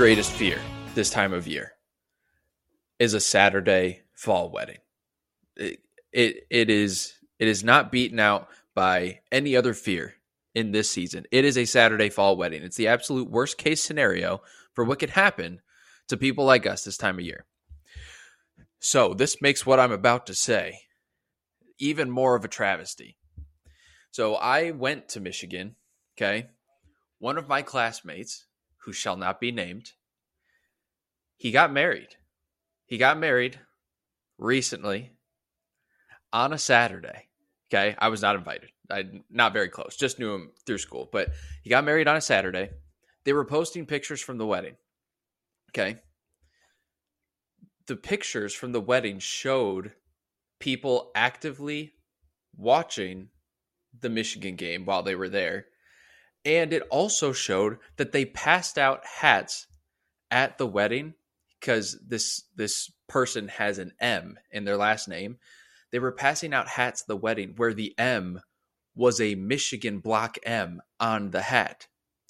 greatest fear this time of year is a Saturday fall wedding. It is not beaten out by any other fear in this season. It is a Saturday fall wedding. It's the absolute worst case scenario for what could happen to people like us this time of year. So this makes what I'm about to say even more of a travesty. So I went to Michigan, okay? One of my classmates, who shall not be named, he got married. He got married recently on a Saturday, okay? I was not invited. Not very close. Just knew him through school. But he got married on a Saturday. They were posting pictures from the wedding, okay? The pictures from the wedding showed people actively watching the Michigan game while they were there. And it also showed that they passed out hats at the wedding because this person has an M in their last name. They were passing out hats at the wedding where the M was a Michigan block M on the hat.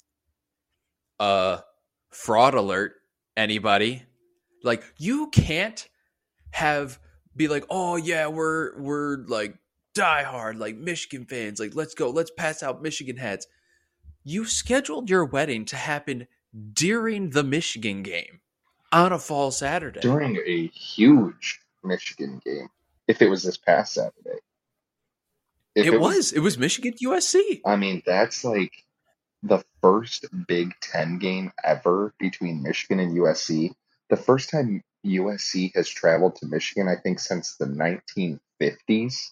Fraud alert, anybody? Like, you can't be like, oh yeah, we're like diehard, like Michigan fans. Like, let's go, let's pass out Michigan hats. You scheduled your wedding to happen during the Michigan game on a fall Saturday. During a huge Michigan game. If it was this past Saturday. It was Michigan USC. I mean, that's like the first Big Ten game ever between Michigan and USC. The first time USC has traveled to Michigan, I think, since the 1950s.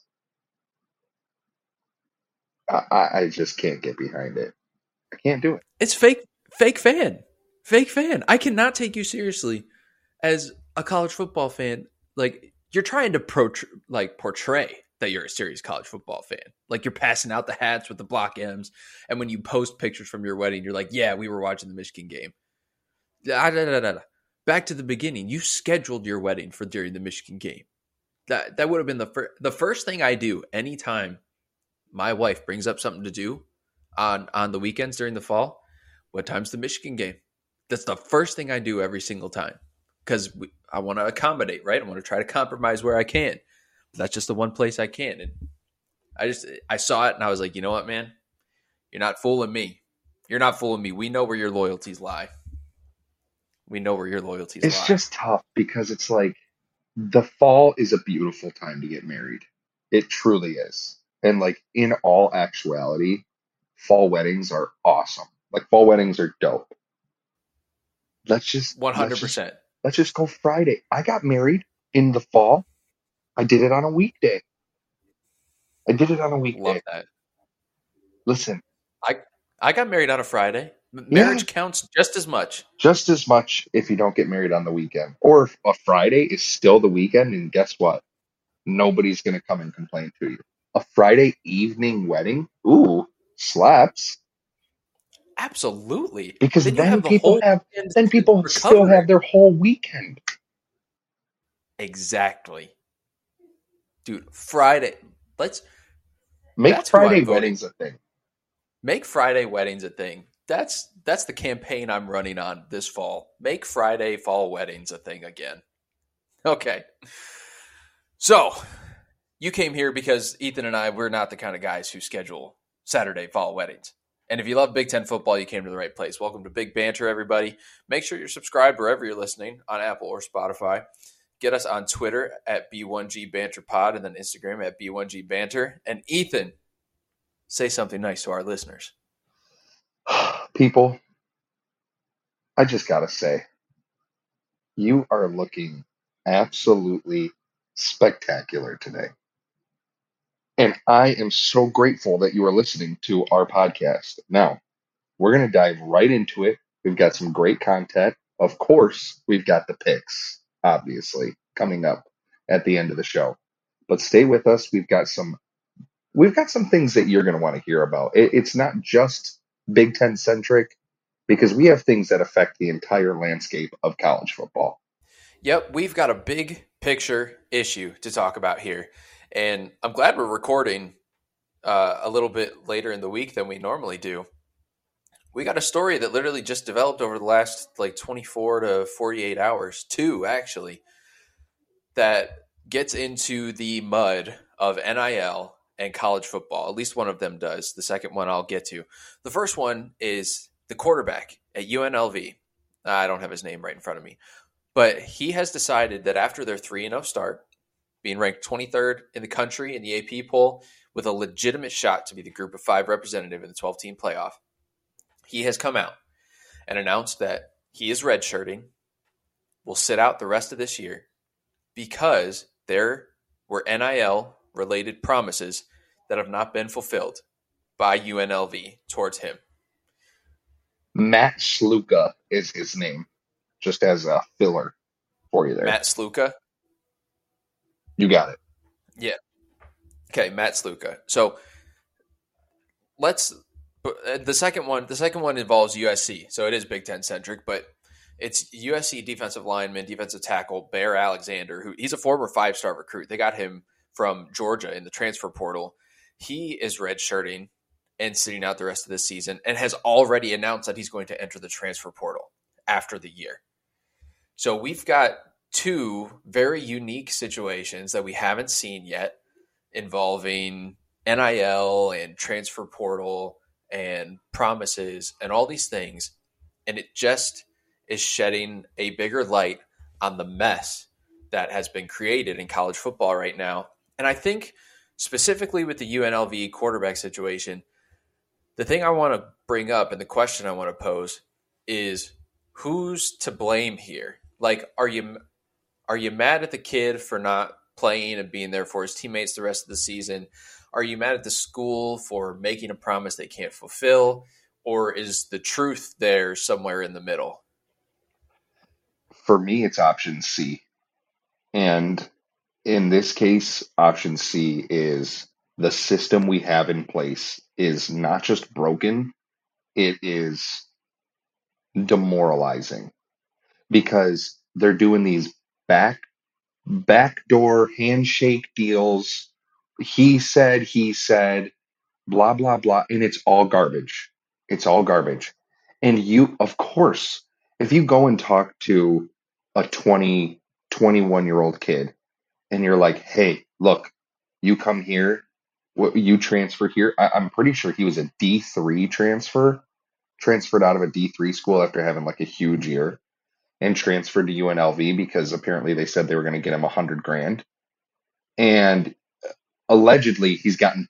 I just can't get behind it. I can't do it. It's fake fan. I cannot take you seriously as a college football fan. Like, you're trying to portray that you're a serious college football fan. Like, you're passing out the hats with the block M's, and when you post pictures from your wedding, you're like, yeah, we were watching the Michigan game. Back to the beginning. You scheduled your wedding for during the Michigan game. That would have been the first thing I do anytime my wife brings up something to do on the weekends during the fall. What time's the Michigan game? That's the first thing I do every single time because I want to accommodate, right? I want to try to compromise where I can. But that's just the one place I can. And I saw it and I was like, you know what, man? You're not fooling me. You're not fooling me. We know where your loyalties lie. It's just tough because it's like the fall is a beautiful time to get married. It truly is. And like in all actuality, fall weddings are awesome. Like fall weddings are dope. Let's just 100%. Let's just go Friday. I got married in the fall. I did it on a weekday. Love that. Listen, I got married on a Friday. Marriage counts just as much. Just as much if you don't get married on the weekend. Or if a Friday is still the weekend, and guess what? Nobody's going to come and complain to you. A Friday evening wedding, ooh, slaps. Absolutely. Because then people still have their whole weekend. Exactly. Dude, Friday. Let's make Friday weddings a thing. Make Friday weddings a thing. That's the campaign I'm running on this fall. Make Friday fall weddings a thing again. Okay. So, you came here because Ethan and I, we're not the kind of guys who schedule Saturday fall weddings. And if you love Big Ten football, you came to the right place. Welcome to Big Banter, everybody. Make sure you're subscribed wherever you're listening on Apple or Spotify. Get us on Twitter at B1G Banter Pod and then Instagram at B1G Banter. And Ethan, say something nice to our listeners. People, I just got to say, you are looking absolutely spectacular today. And I am so grateful that you are listening to our podcast. Now, we're going to dive right into it. We've got some great content. Of course, we've got the picks, obviously, coming up at the end of the show. But stay with us. We've got some things that you're going to want to hear about. It's not just Big Ten centric because we have things that affect the entire landscape of college football. Yep, we've got a big picture issue to talk about here. And I'm glad we're recording a little bit later in the week than we normally do. We got a story that literally just developed over the last like 24 to 48 hours, two actually, that gets into the mud of NIL and college football. At least one of them does. The second one I'll get to. The first one is the quarterback at UNLV. I don't have his name right in front of me, but he has decided that after their 3-0 start, being ranked 23rd in the country in the AP poll with a legitimate shot to be the group of 5 representative in the 12-team playoff, he has come out and announced that he is redshirting, will sit out the rest of this year because there were NIL related promises that have not been fulfilled by UNLV towards him. Matt Sluka is his name, just as a filler for you there. Matt Sluka? You got it. Yeah. Okay, Matt Sluka. So the second one involves USC. So it is Big Ten centric, but it's USC defensive lineman, defensive tackle Bear Alexander, who he's a former 5-star recruit. They got him from Georgia in the transfer portal. He is redshirting and sitting out the rest of this season and has already announced that he's going to enter the transfer portal after the year. So we've got two very unique situations that we haven't seen yet involving NIL and transfer portal and promises and all these things. And it just is shedding a bigger light on the mess that has been created in college football right now. And I think specifically with the UNLV quarterback situation, the thing I want to bring up and the question I want to pose is who's to blame here? Like, are you mad at the kid for not playing and being there for his teammates the rest of the season? Are you mad at the school for making a promise they can't fulfill? Or is the truth there somewhere in the middle? For me, it's option C. And in this case, option C is the system we have in place is not just broken, it is demoralizing because they're doing these backdoor handshake deals. He said, blah, blah, blah. And it's all garbage. It's all garbage. And you, of course, if you go and talk to a 20, 21-year-old kid and you're like, hey, look, you come here, you transfer here. I'm pretty sure he was a D3 transferred out of a D3 school after having like a huge year and transferred to UNLV because apparently they said they were going to get him $100,000. And allegedly he's gotten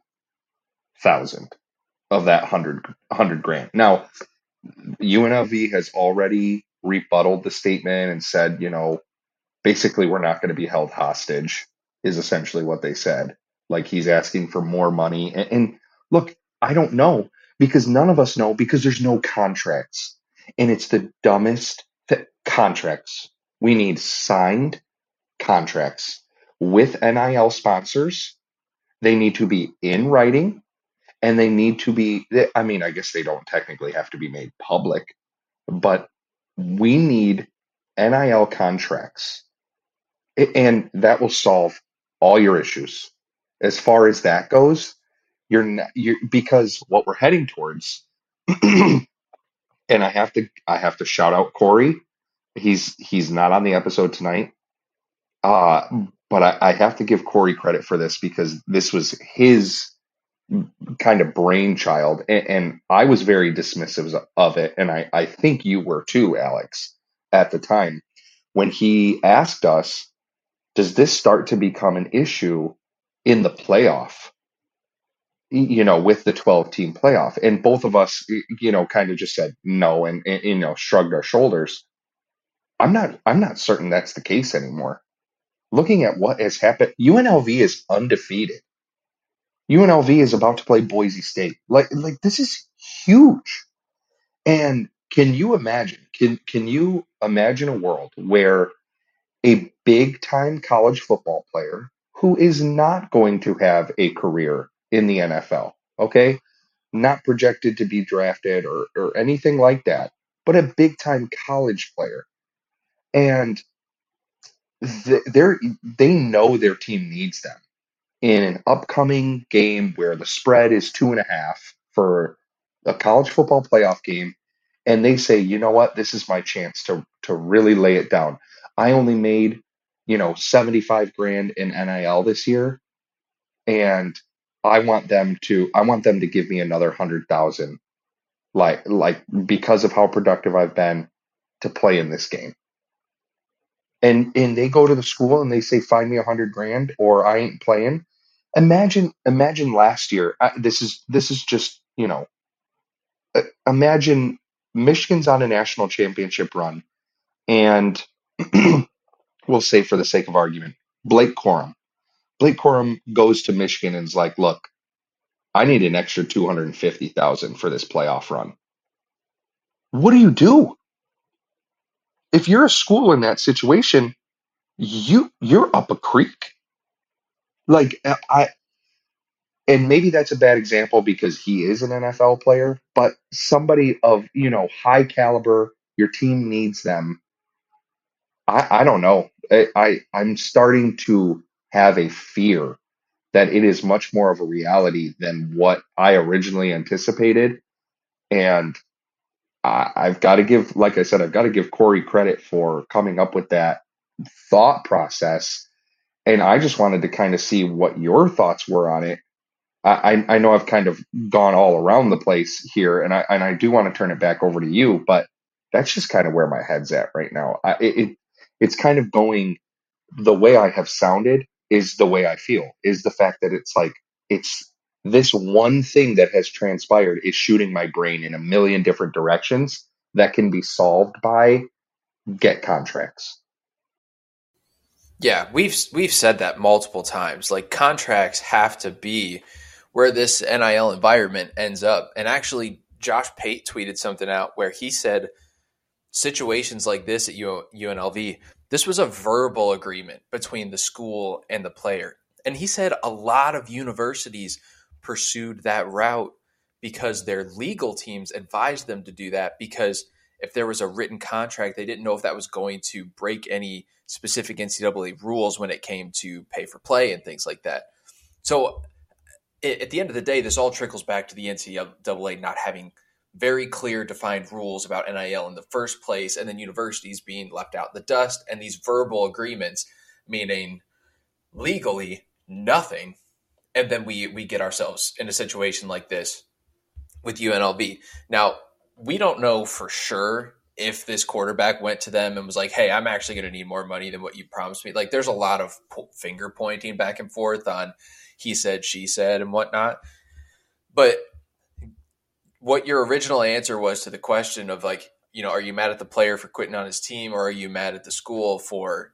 2,000 of that 100,000. Now, UNLV has already rebutted the statement and said, basically we're not going to be held hostage is essentially what they said. Like he's asking for more money. And look, I don't know because none of us know because there's no contracts. And it's the dumbest contracts. We need signed contracts with NIL sponsors. They need to be in writing and they need to be, I mean, I guess they don't technically have to be made public, but we need NIL contracts and that will solve all your issues. As far as that goes, you're because what we're heading towards, and I have to shout out Corey. He's not on the episode tonight. But I have to give Corey credit for this because this was his kind of brainchild, and I was very dismissive of it, and I think you were too, Alex, at the time when he asked us, does this start to become an issue in the playoff, with the 12-team playoff? And both of us, kind of just said no and shrugged our shoulders. I'm not certain that's the case anymore. Looking at what has happened, UNLV is undefeated. UNLV is about to play Boise State. Like this is huge. And can you imagine? Can you imagine a world where a big time college football player who is not going to have a career in the NFL, okay? Not projected to be drafted or anything like that, but a big time college player. And they know their team needs them in an upcoming game where the spread is 2.5 for a college football playoff game, and they say, you know what, this is my chance to really lay it down. I only made, 75 grand in NIL this year, and I want them to give me another 100,000, like because of how productive I've been to play in this game. And they go to the school and they say, find me 100 grand or I ain't playing. Imagine last year. This is just, imagine Michigan's on a national championship run, and we'll say for the sake of argument, Blake Corum. Blake Corum goes to Michigan and is like, look, I need an extra 250,000 for this playoff run. What do? If you're a school in that situation, you're up a creek. Like I and maybe that's a bad example because he is an NFL player, but somebody of, high caliber, your team needs them. I don't know. I'm starting to have a fear that it is much more of a reality than what I originally anticipated. And I've got to give, like I said, I've got to give Corey credit for coming up with that thought process. And I just wanted to kind of see what your thoughts were on it. I know I've kind of gone all around the place here, and I do want to turn it back over to you, but that's just kind of where my head's at right now. It's kind of going the way I have sounded is the way I feel, is the fact that it's like it's this one thing that has transpired is shooting my brain in a million different directions that can be solved by get contracts. Yeah, we've said that multiple times. Like contracts have to be where this NIL environment ends up. And actually, Josh Pate tweeted something out where he said situations like this at UNLV, this was a verbal agreement between the school and the player. And he said a lot of universities pursued that route because their legal teams advised them to do that because if there was a written contract, they didn't know if that was going to break any specific NCAA rules when it came to pay for play and things like that. So at the end of the day, this all trickles back to the NCAA not having very clear, defined rules about NIL in the first place, and then universities being left out in the dust, and these verbal agreements meaning legally nothing. And then we get ourselves in a situation like this with UNLV. Now, we don't know for sure if this quarterback went to them and was like, hey, I'm actually going to need more money than what you promised me. Like, there's a lot of finger pointing back and forth on he said, she said, and whatnot. But what your original answer was to the question of like, are you mad at the player for quitting on his team, or are you mad at the school for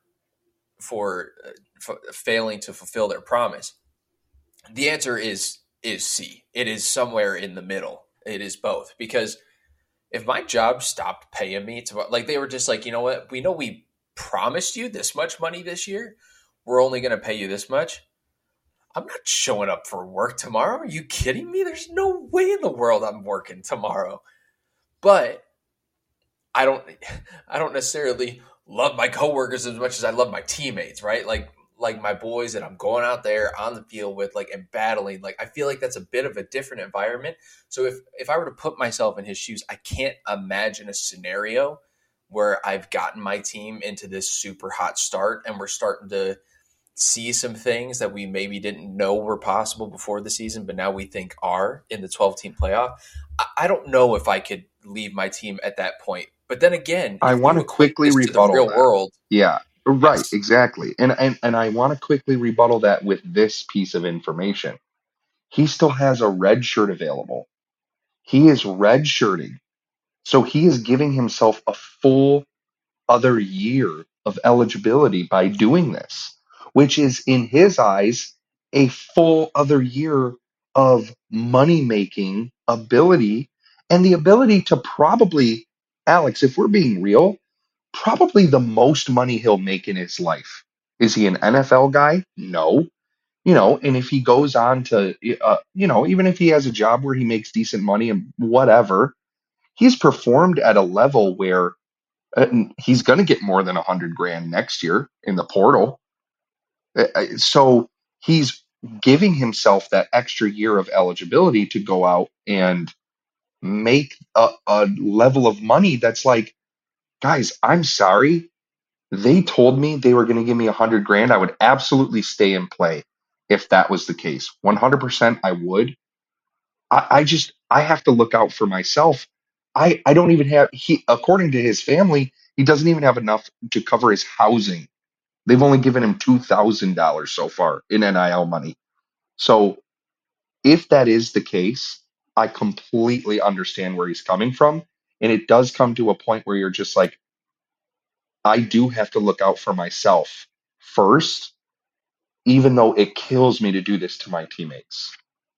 failing to fulfill their promise? The answer is C. It is somewhere in the middle. It is both, because if my job stopped paying me to, like, they were just like, you know what, we know we promised you this much money this year, we're only going to pay you this much. I'm not showing up for work tomorrow. Are you kidding me? There's no way in the world I'm working tomorrow. But I don't necessarily love my coworkers as much as I love my teammates, right? Like my boys that I'm going out there on the field with, like, and battling. Like, I feel like that's a bit of a different environment. So if I were to put myself in his shoes, I can't imagine a scenario where I've gotten my team into this super hot start and we're starting to see some things that we maybe didn't know were possible before the season, but now we think are in the 12-team playoff. I don't know if I could leave my team at that point. But then again, I want to quickly rebuttal the real that. world. Yeah, right, Yes. exactly. And I want to quickly rebuttal that with this piece of information. He still has a red shirt available. He is red shirting. So he is giving himself a full other year of eligibility by doing this, which is in his eyes a full other year of money making ability and the ability to probably, Alex, if we're being real, probably the most money he'll make in his life. Is he an NFL guy? No. And if he goes on to, even if he has a job where he makes decent money and whatever, he's performed at a level where he's going to get more than 100 grand next year in the portal. So he's giving himself that extra year of eligibility to go out and make a level of money that's like, guys, I'm sorry. They told me they were going to give me 100 grand. I would absolutely stay and play if that was the case. 100% I would. I have to look out for myself. I don't even have, according to his family, he doesn't even have enough to cover his housing. They've only given him $2,000 so far in NIL money. So if that is the case, I completely understand where he's coming from. And it does come to a point where you're just like, I do have to look out for myself first, even though it kills me to do this to my teammates.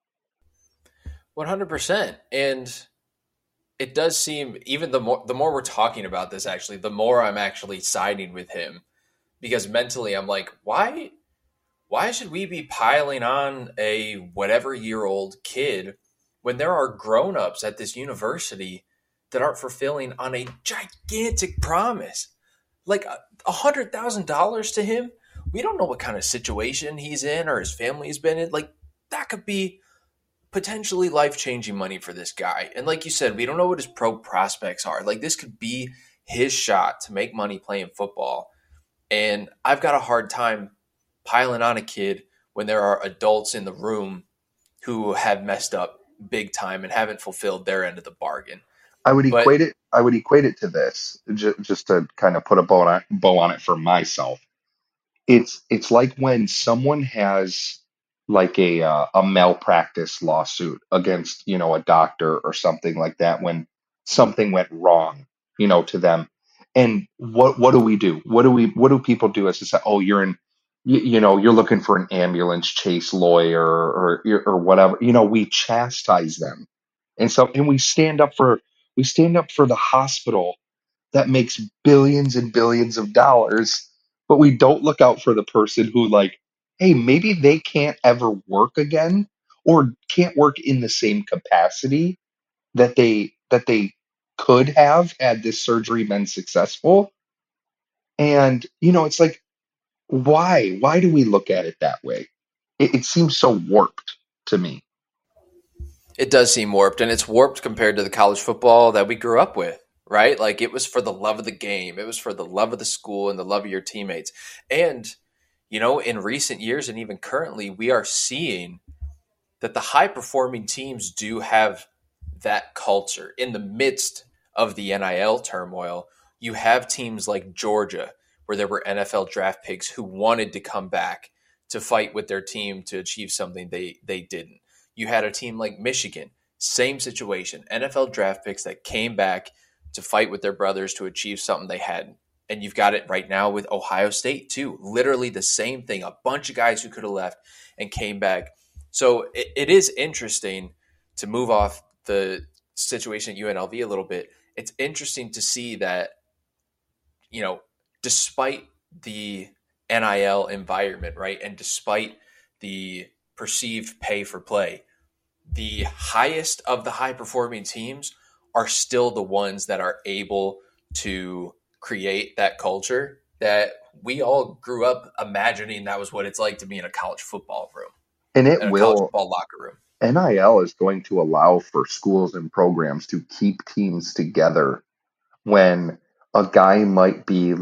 100%. And it does seem, even the more we're talking about this, actually, the more I'm actually siding with him, because mentally I'm like, why should we be piling on a whatever year old kid when there are grown-ups at this university that aren't fulfilling on a gigantic promise? Like $100,000 to him, we don't know what kind of situation he's in or his family's been in. Like, that could be potentially life-changing money for this guy. And like you said, we don't know what his pro prospects are. Like, this could be his shot to make money playing football. And I've got a hard time piling on a kid when there are adults in the room who have messed up big time and haven't fulfilled their end of the bargain. But I would equate it to this, just to kind of put a bow on it for myself. It's like when someone has like a malpractice lawsuit against, a doctor or something like that, when something went wrong, to them. And what do we do? What do people do as to say, oh, you're looking for an ambulance chase lawyer, or whatever. We chastise them. And we stand up for the hospital that makes billions and billions of dollars, but we don't look out for the person who, like, hey, maybe they can't ever work again, or can't work in the same capacity that they could have had this surgery been successful. And it's like, why do we look at it that way? It seems so warped to me. it does seem warped, and it's warped compared to the college football that we grew up with, right? Like, it was for the love of the game, it was for the love of the school and the love of your teammates. And, in recent years and even currently, we are seeing that the high performing teams do have that culture in the midst of the NIL turmoil. You have teams like Georgia, where there were NFL draft picks who wanted to come back to fight with their team to achieve something they didn't. You had a team like Michigan, same situation, NFL draft picks that came back to fight with their brothers to achieve something they hadn't. And you've got it right now with Ohio State too. Literally the same thing. A bunch of guys who could have left and came back. So it is interesting, to move off the situation at UNLV a little bit. It's interesting to see that, despite the NIL environment, right, and despite the perceived pay for play, the highest of the high performing teams are still the ones that are able to create that culture that we all grew up imagining that was what it's like to be in a college football room, And it in a college will football locker room. NIL is going to allow for schools and programs to keep teams together when a guy might be,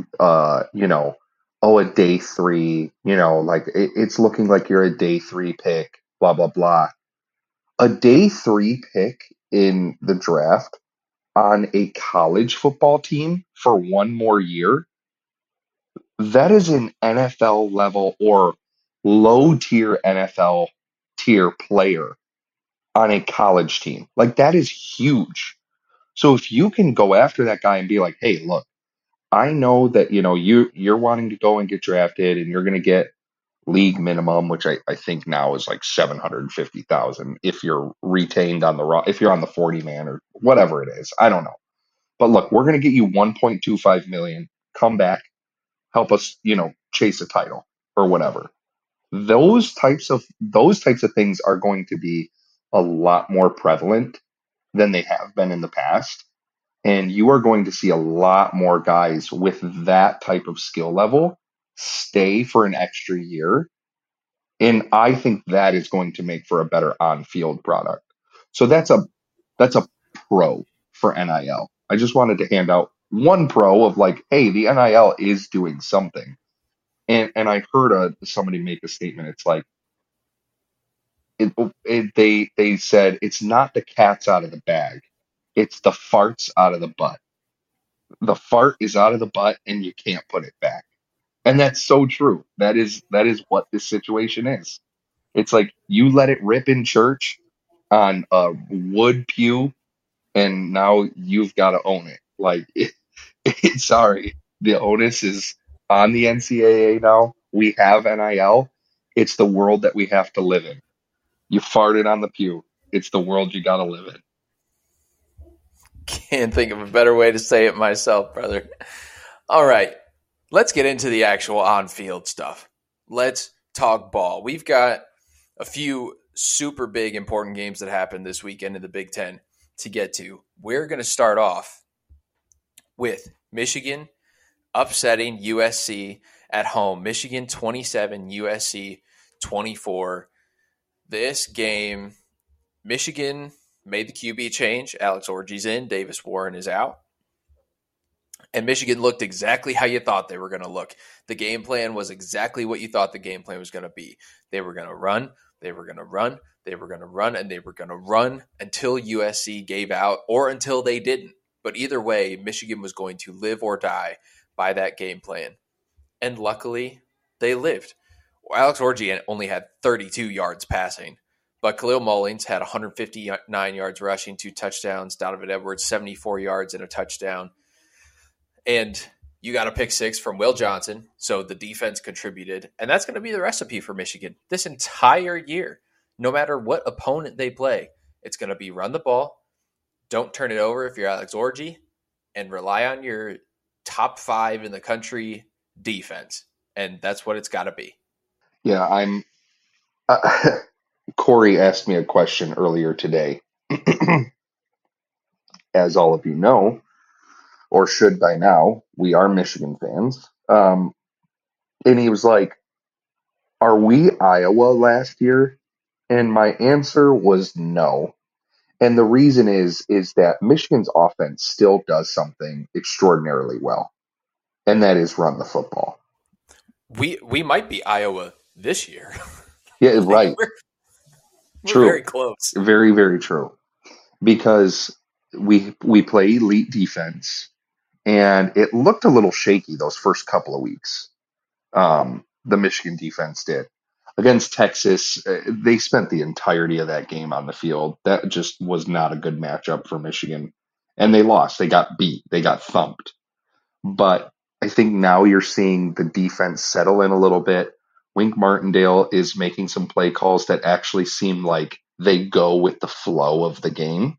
a day three, like it's looking like you're a day three pick, blah, blah, blah. A day three pick in the draft on a college football team for one more year, that is an NFL level or low tier NFL tier player on a college team. Like, that is huge. So if you can go after that guy and be like, hey, look, I know that you're wanting to go and get drafted, and you're going to get league minimum, which I think now is like 750,000 if you're retained on if you're on the 40 man or whatever it is. I don't know. But look, we're going to get you 1.25 million. Come back, help us, chase a title or whatever. Those types of things are going to be a lot more prevalent than they have been in the past. And you are going to see a lot more guys with that type of skill level stay for an extra year. And I think that is going to make for a better on-field product. So that's a pro for NIL. I just wanted to hand out one pro of like, hey, the NIL is doing something. And I heard somebody make a statement. It's like they said it's not the cat's out of the bag, it's the farts out of the butt. The fart is out of the butt, and you can't put it back. And that's so true. That is what this situation is. It's like you let it rip in church on a wood pew, and now you've got to own it. Like, sorry, the onus is on the NCAA now. We have NIL. It's the world that we have to live in. You farted on the pew. It's the world you got to live in. Can't think of a better way to say it myself, brother. All right, let's get into the actual on-field stuff. Let's talk ball. We've got a few super big important games that happened this weekend in the Big Ten to get to. We're going to start off with Michigan upsetting USC at home. Michigan 27, USC 24. This game, Michigan made the QB change. Alex Orji's in. Davis Warren is out. And Michigan looked exactly how you thought they were going to look. The game plan was exactly what you thought the game plan was going to be. They were going to run, they were going to run, they were going to run, and they were going to run until USC gave out or until they didn't. But either way, Michigan was going to live or die by that game plan. And luckily, they lived. Alex Orji only had 32 yards passing, but Khalil Mullins had 159 yards rushing, 2 touchdowns. Donovan Edwards, 74 yards and a touchdown. And you got a pick 6 from Will Johnson, so the defense contributed. And that's going to be the recipe for Michigan this entire year. No matter what opponent they play, it's going to be run the ball, don't turn it over if you're Alex Orji, and rely on your top 5 in the country defense. And that's what it's got to be. Yeah, Corey asked me a question earlier today. As all of you know, or should by now, we are Michigan fans. And he was like, are we Iowa last year? And my answer was no. And the reason is that Michigan's offense still does something extraordinarily well, and that is run the football. We might be Iowa this year. Yeah, right. We're True. very close. Very, very true. Because we play elite defense, and it looked a little shaky those first couple of weeks. The Michigan defense did. Against Texas, they spent the entirety of that game on the field. That just was not a good matchup for Michigan. And they lost. They got beat. They got thumped. But I think now you're seeing the defense settle in a little bit. Wink Martindale is making some play calls that actually seem like they go with the flow of the game.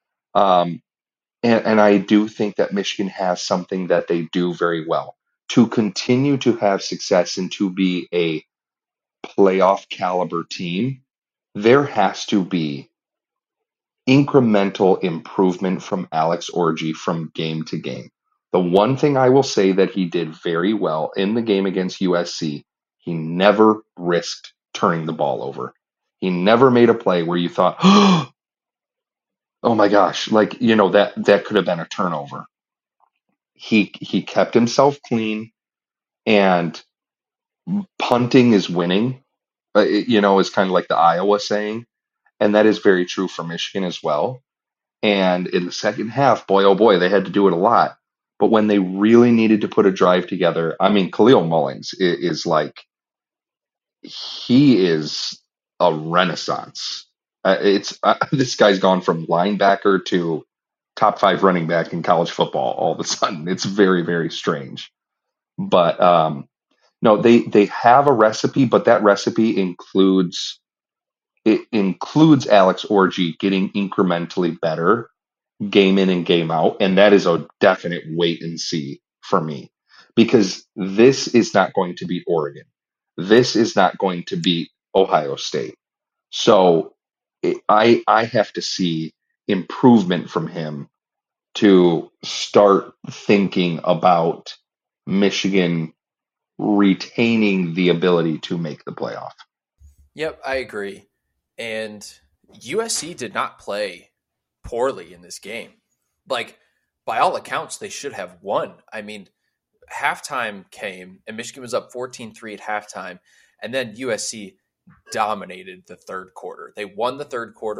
And I do think that Michigan has something that they do very well. To continue to have success and to be a playoff caliber team, there has to be incremental improvement from Alex Orji from game to game. The one thing I will say that he did very well in the game against USC, he never risked turning the ball over. He never made a play where you thought, oh my gosh, like, that could have been a turnover. He kept himself clean, and punting is winning, is kind of like the Iowa saying. And that is very true for Michigan as well. And in the second half, boy, oh boy, they had to do it a lot. But when they really needed to put a drive together, I mean, Khalil Mullins is like, he is a renaissance. This guy's gone from linebacker to top 5 running back in college football all of a sudden. It's very, very strange. But no, they have a recipe, but that recipe includes Alex Orji getting incrementally better game in and game out. And that is a definite wait and see for me, because this is not going to beat Oregon. This is not going to beat Ohio State. So I have to see improvement from him to start thinking about Michigan retaining the ability to make the playoff. Yep, I agree. And USC did not play poorly in this game. Like, by all accounts, they should have won. I mean, halftime came and Michigan was up 14-3 at halftime, and then USC dominated the third quarter. They won the third quarter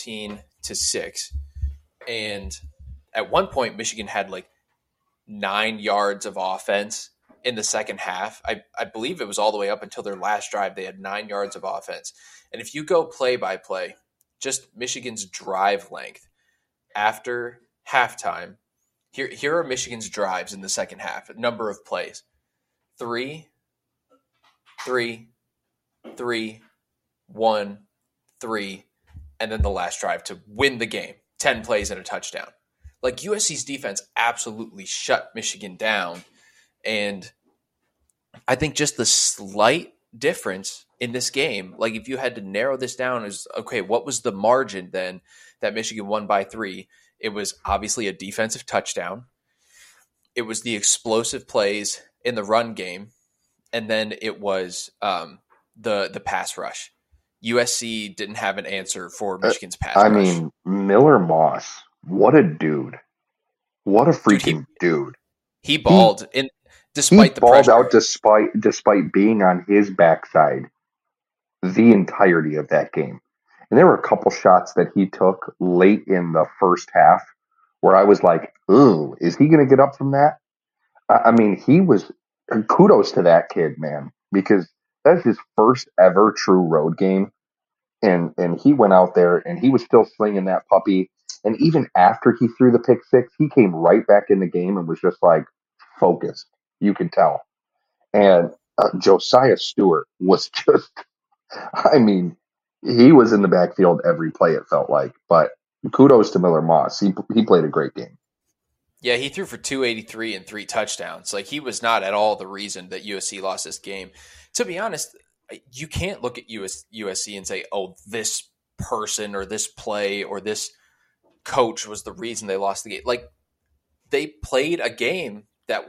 14-6. And at one point, Michigan had like 9 yards of offense in the second half. I believe it was all the way up until their last drive. They had 9 yards of offense. And if you go play by play, just Michigan's drive length after halftime, here are Michigan's drives in the second half, number of plays. 3, 3, 3, 1, 3, and then the last drive to win the game. 10 plays and a touchdown. Like, USC's defense absolutely shut Michigan down. And I think just the slight difference in this game, like if you had to narrow this down, is okay, what was the margin then that Michigan won by 3? It was obviously a defensive touchdown. It was the explosive plays in the run game. And then it was the pass rush. USC didn't have an answer for Michigan's pass rush. I mean, Miller Moss, what a dude. What a freaking dude. He balled despite the pressure. He balled out despite being on his backside the entirety of that game. And there were a couple shots that he took late in the first half where I was like, ooh, is he going to get up from that? I mean, kudos to that kid, man, because that's his first ever true road game. And he went out there and he was still slinging that puppy. And even after he threw the pick six, he came right back in the game and was just like focused. You could tell. And Josiah Stewart was just, I mean, he was in the backfield every play, it felt like. But kudos to Miller Moss. He played a great game. Yeah, he threw for 283 and 3 touchdowns. Like, he was not at all the reason that USC lost this game. To be honest, you can't look at USC and say, oh, this person or this play or this coach was the reason they lost the game. Like, they played a game that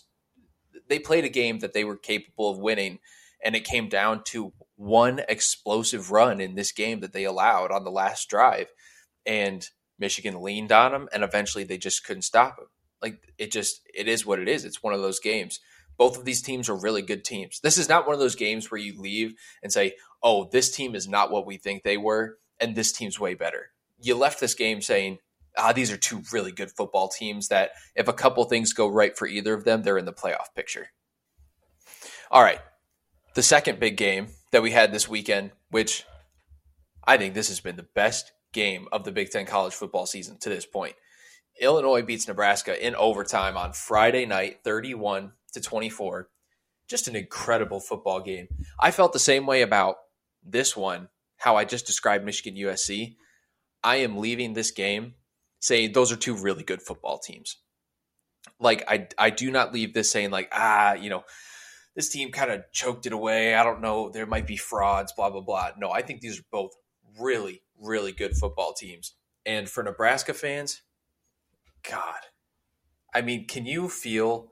they were capable of winning, and it came down to one explosive run in this game that they allowed on the last drive. And Michigan leaned on them, and eventually they just couldn't stop them. Like, it is what it is. It's one of those games. Both of these teams are really good teams. This is not one of those games where you leave and say, oh, this team is not what we think they were, and this team's way better. You left this game saying, these are two really good football teams that if a couple things go right for either of them, they're in the playoff picture. All right. The second big game that we had this weekend, which I think this has been the best game of the Big Ten college football season to this point. Illinois beats Nebraska in overtime on Friday night, 31-24. Just an incredible football game. I felt the same way about this one, how I just described Michigan USC. I am leaving this game saying those are two really good football teams. Like, I do not leave this saying like, this team kind of choked it away. I don't know. There might be frauds, blah, blah, blah. No, I think these are both really, really good football teams. And for Nebraska fans, God, I mean, can you feel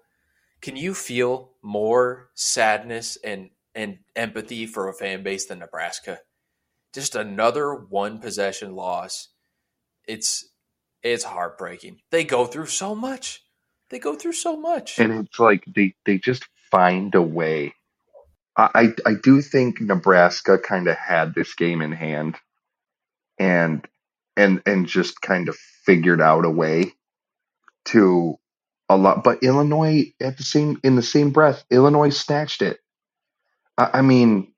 more sadness and empathy for a fan base than Nebraska? Just another one possession loss. It's heartbreaking. They go through so much. And it's like they just find a way. I do think Nebraska kind of had this game in hand and just kind of figured out a way to a lot. But Illinois in the same breath, Illinois snatched it. I mean,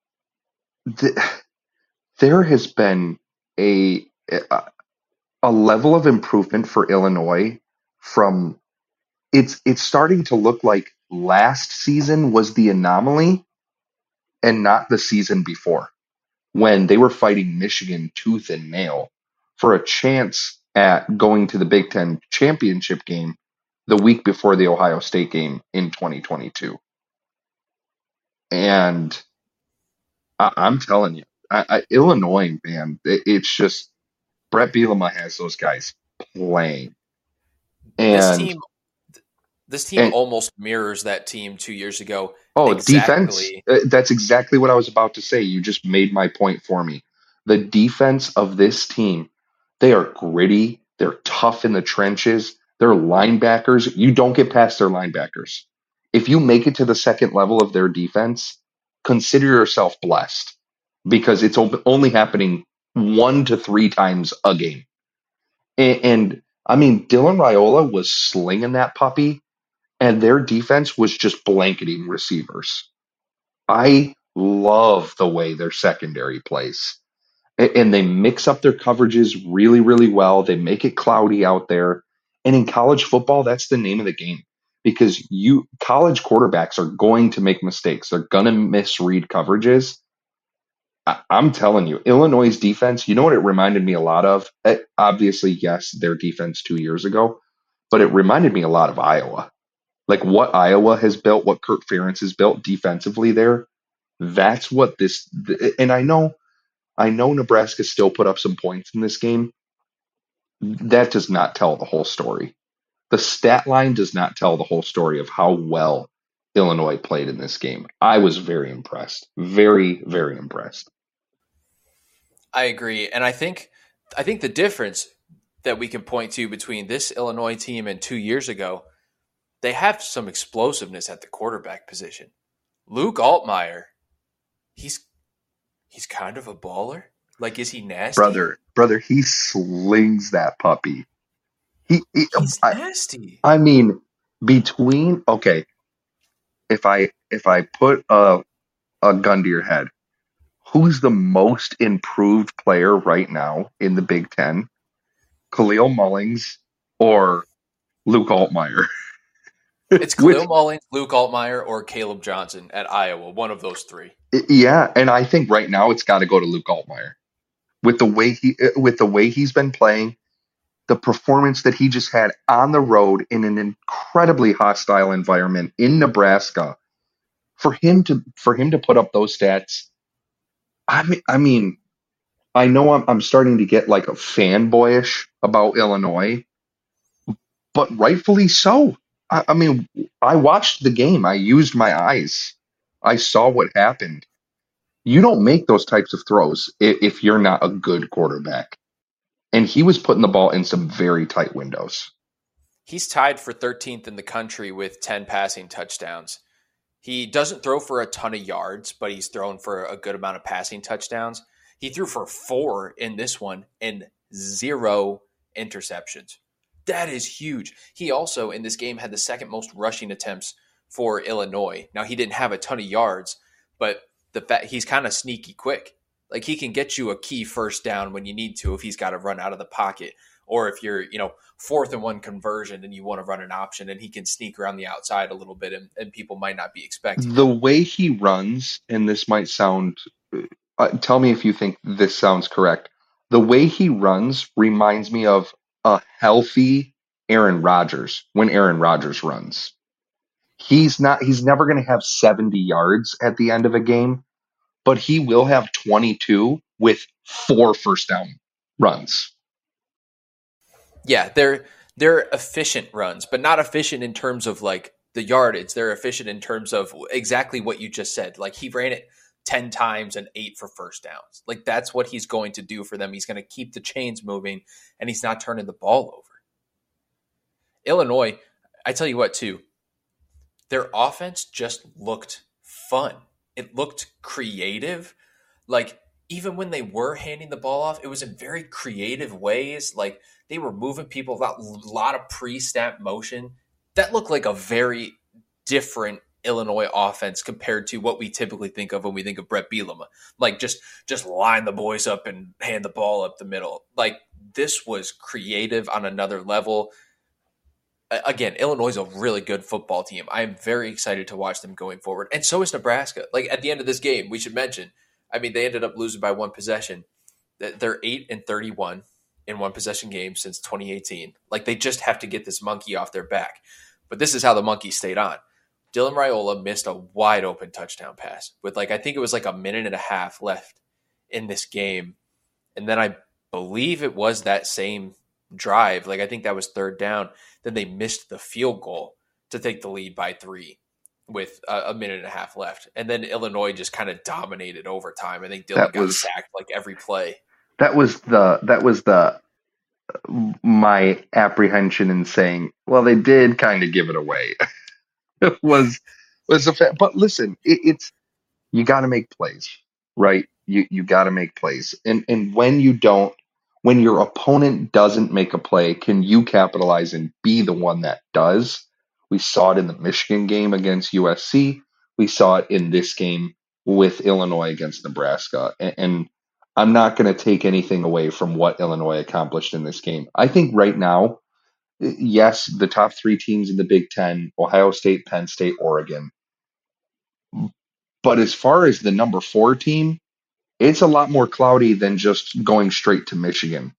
there has been a level of improvement for Illinois from it's starting to look like last season was the anomaly and not the season before when they were fighting Michigan tooth and nail for a chance at going to the Big Ten championship game the week before the Ohio State game in 2022. And I'm telling you, Illinois, man, it's just Brett Bielema has those guys playing. And This team almost mirrors that team 2 years ago. Oh, exactly. Defense. That's exactly what I was about to say. You just made my point for me. The defense of this team, They are gritty. They're tough in the trenches. Their linebackers, you don't get past their linebackers. If you make it to the second level of their defense, consider yourself blessed because it's only happening 1 to 3 times a game. And I mean, Dylan Raiola was slinging that puppy, and their defense was just blanketing receivers. I love the way their secondary plays. And they mix up their coverages really, really well. They make it cloudy out there. And in college football, that's the name of the game because college quarterbacks are going to make mistakes. They're going to misread coverages. I'm telling you, Illinois' defense, you know what it reminded me a lot of? Obviously, yes, their defense 2 years ago, but it reminded me a lot of Iowa. Like what Iowa has built, what Kirk Ferentz has built defensively there. That's what and I know Nebraska still put up some points in this game. That does not tell the whole story. The stat line does not tell the whole story of how well Illinois played in this game. I was very impressed. Very, very impressed. I agree. And I think the difference that we can point to between this Illinois team and 2 years ago, they have some explosiveness at the quarterback position. Luke Altmaier, he's kind of a baller. Like, is he nasty? Brother, he slings that puppy. He's nasty. I mean, okay, if I put a gun to your head, who's the most improved player right now in the Big Ten? Khalil Mullings or Luke Altmaier? It's Khalil Mullings, Luke Altmaier, or Caleb Johnson at Iowa. One of those three. Yeah, and I think right now it's got to go to Luke Altmaier with the way he's been playing, the performance that he just had on the road in an incredibly hostile environment in Nebraska. For him to put up those stats, I mean, I know I'm starting to get like a fanboyish about Illinois, but rightfully so. I mean, I watched the game. I used my eyes. I saw what happened. You don't make those types of throws if you're not a good quarterback. And he was putting the ball in some very tight windows. He's tied for 13th in the country with 10 passing touchdowns. He doesn't throw for a ton of yards, but he's thrown for a good amount of passing touchdowns. He threw for 4 in this one and 0 interceptions. That is huge. He also, in this game, had the second most rushing attempts for Illinois. Now, he didn't have a ton of yards, but the fact he's kind of sneaky quick. Like, he can get you a key first down when you need to if he's got to run out of the pocket. Or if you're, 4th and 1 conversion and you want to run an option, and he can sneak around the outside a little bit and people might not be expecting. The way he runs, and this might sound, tell me if you think this sounds correct. The way he runs reminds me of a healthy Aaron Rodgers when Aaron Rodgers runs. He's never going to have 70 yards at the end of a game, but he will have 22 with 4 first down runs. Yeah, they're efficient runs, but not efficient in terms of like the yardage. They're efficient in terms of exactly what you just said. Like, he ran it 10 times and 8 for first downs. Like, that's what he's going to do for them. He's going to keep the chains moving, and he's not turning the ball over. Illinois, I tell you what, too, their offense just looked fun. It looked creative. Like, even when they were handing the ball off, it was in very creative ways. Like, they were moving people, a lot of pre-snap motion. That looked like a very different Illinois offense compared to what we typically think of when we think of Brett Bielema. Like, just line the boys up and hand the ball up the middle. Like, this was creative on another level. Again, Illinois is a really good football team. I am very excited to watch them going forward. And so is Nebraska. Like, at the end of this game, we should mention, I mean, they ended up losing by 1 possession. They're 8-31 in 1 possession games since 2018. Like, they just have to get this monkey off their back. But this is how the monkey stayed on. Dylan Raiola missed a wide open touchdown pass with I think it was like a minute and a half left in this game. And then I believe it was that same drive. Like, I think that was 3rd down. Then they missed the field goal to take the lead by 3 with a minute and a half left. And then Illinois just kind of dominated overtime. I think Dylan got sacked like every play. That was the my apprehension in saying, well, they did kind of give it away. was but listen, it's you got to make plays, right? You got to make plays, and when your opponent doesn't make a play, can you capitalize and be the one that does? We saw it in the Michigan game against USC. We saw it in this game with Illinois against Nebraska, and I'm not going to take anything away from what Illinois accomplished in this game. I think right now, yes, the top three teams in the Big Ten: Ohio State, Penn State, Oregon. But as far as the number four team, it's a lot more cloudy than just going straight to Michigan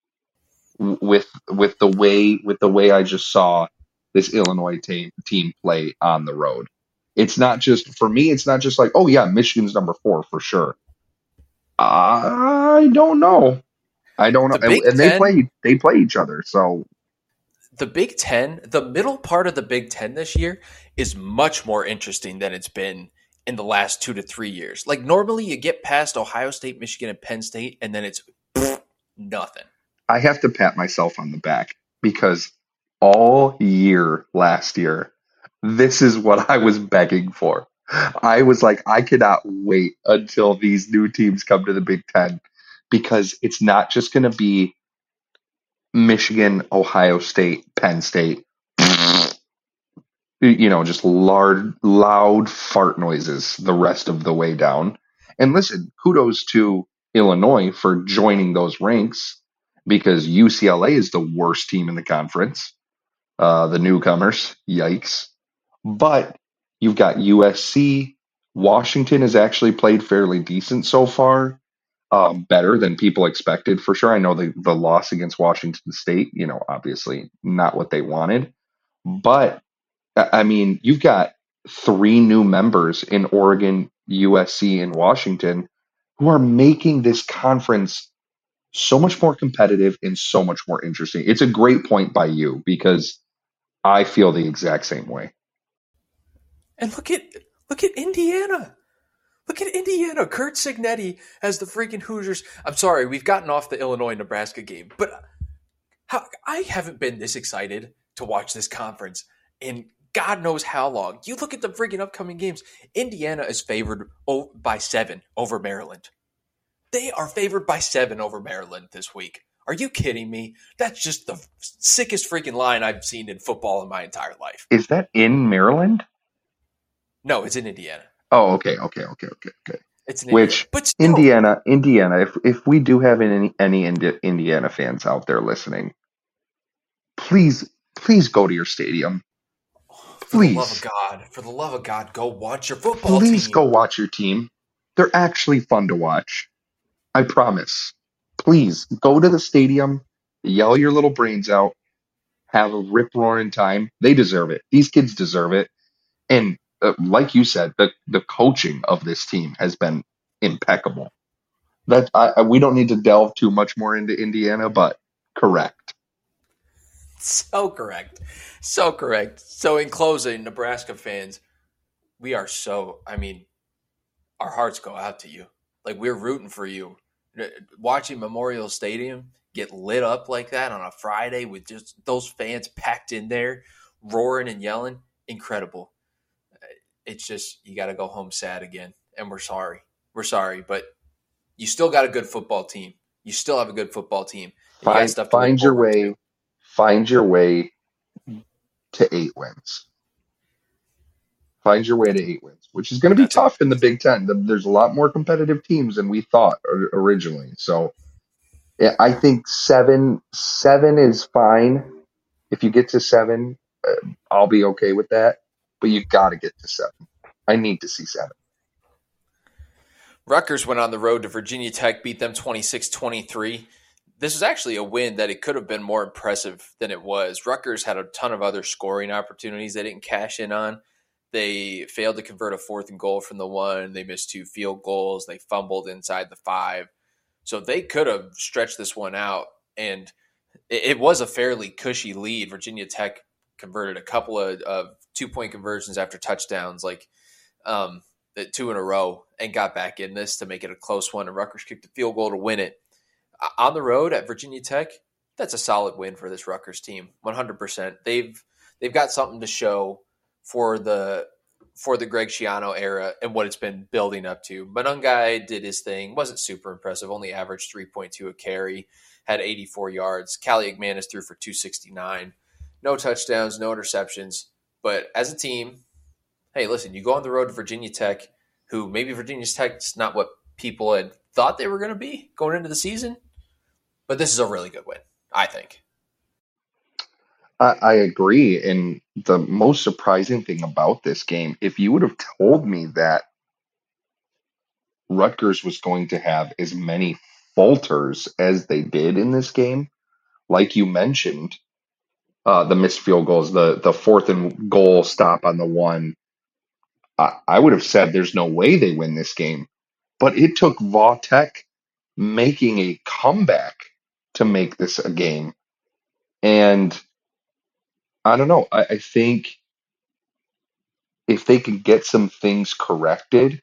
with the way I just saw this Illinois team play on the road. It's not just for me. It's not just like, oh yeah, Michigan's number four for sure. I don't know. I don't The know. Big And Ten, they play each other. So the Big Ten, the middle part of the Big Ten this year is much more interesting than it's been in the last 2 to 3 years. Like normally you get past Ohio State, Michigan, and Penn State, and then it's nothing. I have to pat myself on the back because all year last year, this is what I was begging for. I was like, I cannot wait until these new teams come to the Big Ten because it's not just going to be Michigan, Ohio State, Penn State, just loud fart noises the rest of the way down. And listen, kudos to Illinois for joining those ranks because UCLA is the worst team in the conference. The newcomers, yikes. But you've got USC. Washington has actually played fairly decent so far, better than people expected for sure. I know the loss against Washington State, obviously not what they wanted. But I mean, you've got three new members in Oregon, USC, and Washington who are making this conference so much more competitive and so much more interesting. It's a great point by you because I feel the exact same way. And look at Indiana. Look at Indiana. Kurt Signetti as the freaking Hoosiers. I'm sorry, we've gotten off the Illinois Nebraska game, but I haven't been this excited to watch this conference in God knows how long. You look at the freaking upcoming games. Indiana is favored by 7 over Maryland. They are favored by 7 over Maryland this week. Are you kidding me? That's just the sickest freaking line I've seen in football in my entire life. Is that in Maryland? No, it's in Indiana. Oh, okay. It's in Indiana. Which But still, Indiana, if we do have any Indiana fans out there listening, please go to your stadium. Please, for the love of God, go watch your football please team. go watch your team. They're actually fun to watch. I promise. Please go to the stadium, yell your little brains out, have a rip roaring time. They deserve it. These kids deserve it. And like you said, the coaching of this team has been impeccable. We don't need to delve too much more into Indiana, but correct. So correct. So correct. So in closing, Nebraska fans, we are our hearts go out to you. Like we're rooting for you. Watching Memorial Stadium get lit up like that on a Friday with just those fans packed in there, roaring and yelling, incredible. It's just you got to go home sad again, and we're sorry. We're sorry, but you still got a good football team. You still have a good football team. And you got Find stuff to look find your forward to. way, find your way to 8 wins. Find your way to 8 wins, which is going to be That's a tough in the Big Ten. There's a lot more competitive teams than we thought originally. So yeah, I think seven is fine. If you get to 7, I'll be okay with that. But you got to get to 7. I need to see 7. Rutgers went on the road to Virginia Tech, beat them 26-23. This was actually a win that it could have been more impressive than it was. Rutgers had a ton of other scoring opportunities they didn't cash in on. They failed to convert a 4th and goal from the 1. They missed 2 field goals. They fumbled inside the 5. So they could have stretched this one out, and it was a fairly cushy lead. Virginia Tech converted a couple of 2-point conversions after touchdowns, like 2 in a row, and got back in this to make it a close one. And Rutgers kicked a field goal to win it. On the road at Virginia Tech, that's a solid win for this Rutgers team. 100%. They've got something to show for the Greg Schiano era and what it's been building up to. Monangai did his thing, wasn't super impressive, only averaged 3.2 a carry, had 84 yards. Callie McManus threw for 269. No touchdowns, no interceptions. But as a team, hey, listen, you go on the road to Virginia Tech, who maybe Virginia Tech's not what people had thought they were going to be going into the season, but this is a really good win, I think. I agree. And the most surprising thing about this game, if you would have told me that Rutgers was going to have as many falters as they did in this game, like you mentioned, the missed field goals, the fourth and goal stop on the one, I would have said there's no way they win this game. But it took Vautech making a comeback to make this a game. And I don't know. I think if they could get some things corrected,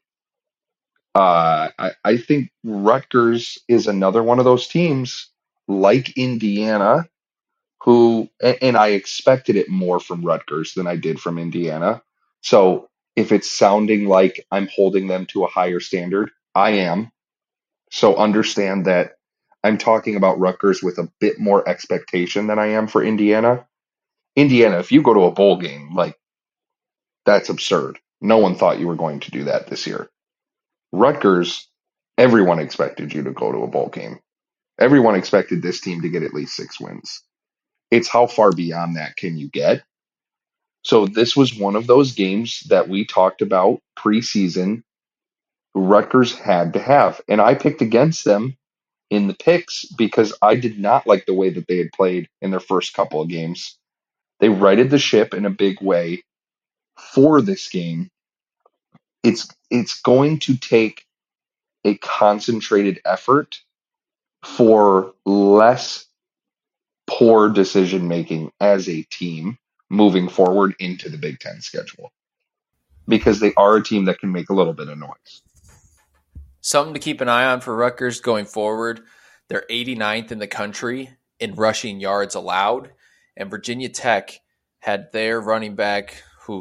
I think Rutgers is another one of those teams like Indiana, and I expected it more from Rutgers than I did from Indiana. So if it's sounding like I'm holding them to a higher standard, I am. So understand that I'm talking about Rutgers with a bit more expectation than I am for Indiana. Indiana, if you go to a bowl game, like that's absurd. No one thought you were going to do that this year. Rutgers, everyone expected you to go to a bowl game. Everyone expected this team to get at least 6 wins. It's how far beyond that can you get? So this was one of those games that we talked about preseason. Rutgers had to have, and I picked against them in the picks because I did not like the way that they had played in their first couple of games. They righted the ship in a big way for this game. It's going to take a concentrated effort for less poor decision making as a team moving forward into the Big Ten schedule because they are a team that can make a little bit of noise. Something to keep an eye on for Rutgers going forward. They're 89th in the country in rushing yards allowed, and Virginia Tech had their running back,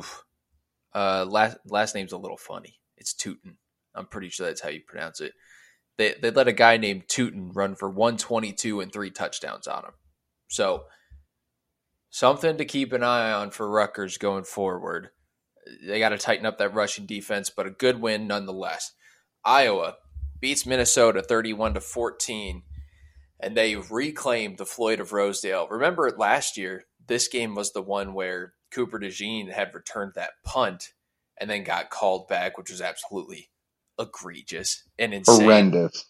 last name's a little funny. It's Tootin. I'm pretty sure that's how you pronounce it. They let a guy named Tootin run for 122 and 3 touchdowns on him. So something to keep an eye on for Rutgers going forward. They got to tighten up that rushing defense, but a good win nonetheless. Iowa beats Minnesota 31-14, and they reclaimed the Floyd of Rosedale. Remember last year, this game was the one where Cooper DeJean had returned that punt and then got called back, which was absolutely egregious and insane. Horrendous.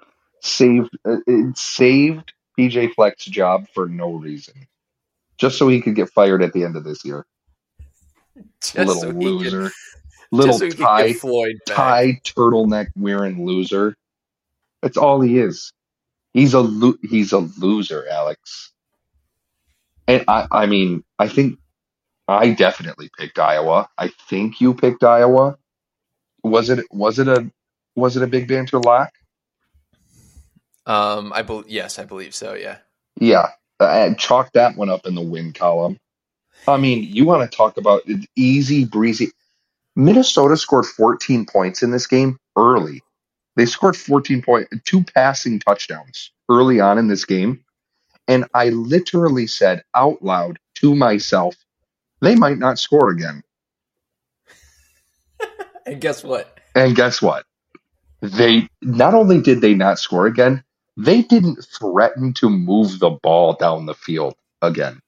It saved PJ Fleck's job for no reason. Just so he could get fired at the end of this year. Little loser. Little tie turtleneck wearing loser. That's all he is. He's a loser, Alex. And I mean, I think I definitely picked Iowa. I think you picked Iowa. Was it a Big Banter lock? Yes, I believe so. Yeah. Yeah. Chalk that one up in the win column. I mean, you want to talk about easy breezy. Minnesota scored 14 points in this game early. They scored 14 points, 2 passing touchdowns early on in this game. And I literally said out loud to myself, they might not score again. And guess what? They not only did they not score again, they didn't threaten to move the ball down the field again.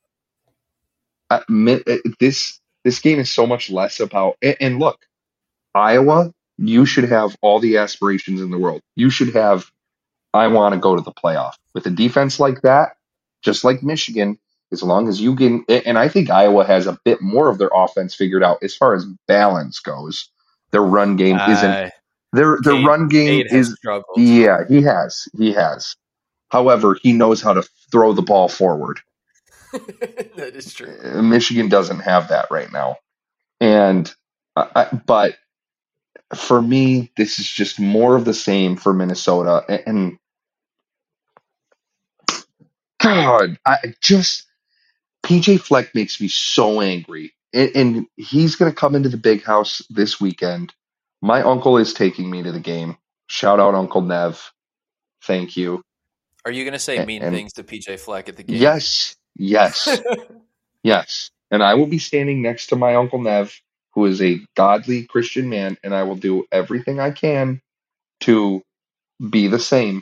This game is so much less about, and look, Iowa, you should have all the aspirations in the world. You should have, I want to go to the playoff. With a defense like that, just like Michigan, as long as you can, and I think Iowa has a bit more of their offense figured out as far as balance goes. Their run game isn't, their run game is, struggled. Yeah, he has. However, he knows how to throw the ball forward. That is true. Michigan doesn't have that right now. And, but for me, this is just more of the same for Minnesota. And God, I just PJ Fleck makes me so angry. And he's going to come into the big house this weekend. My uncle is taking me to the game. Shout out Uncle Nev. Thank you. Are you going to say mean And things to PJ Fleck at the game? yes, yes, yes. And I will be standing next to my Uncle Nev, who is a godly Christian man, and I will do everything I can to be the same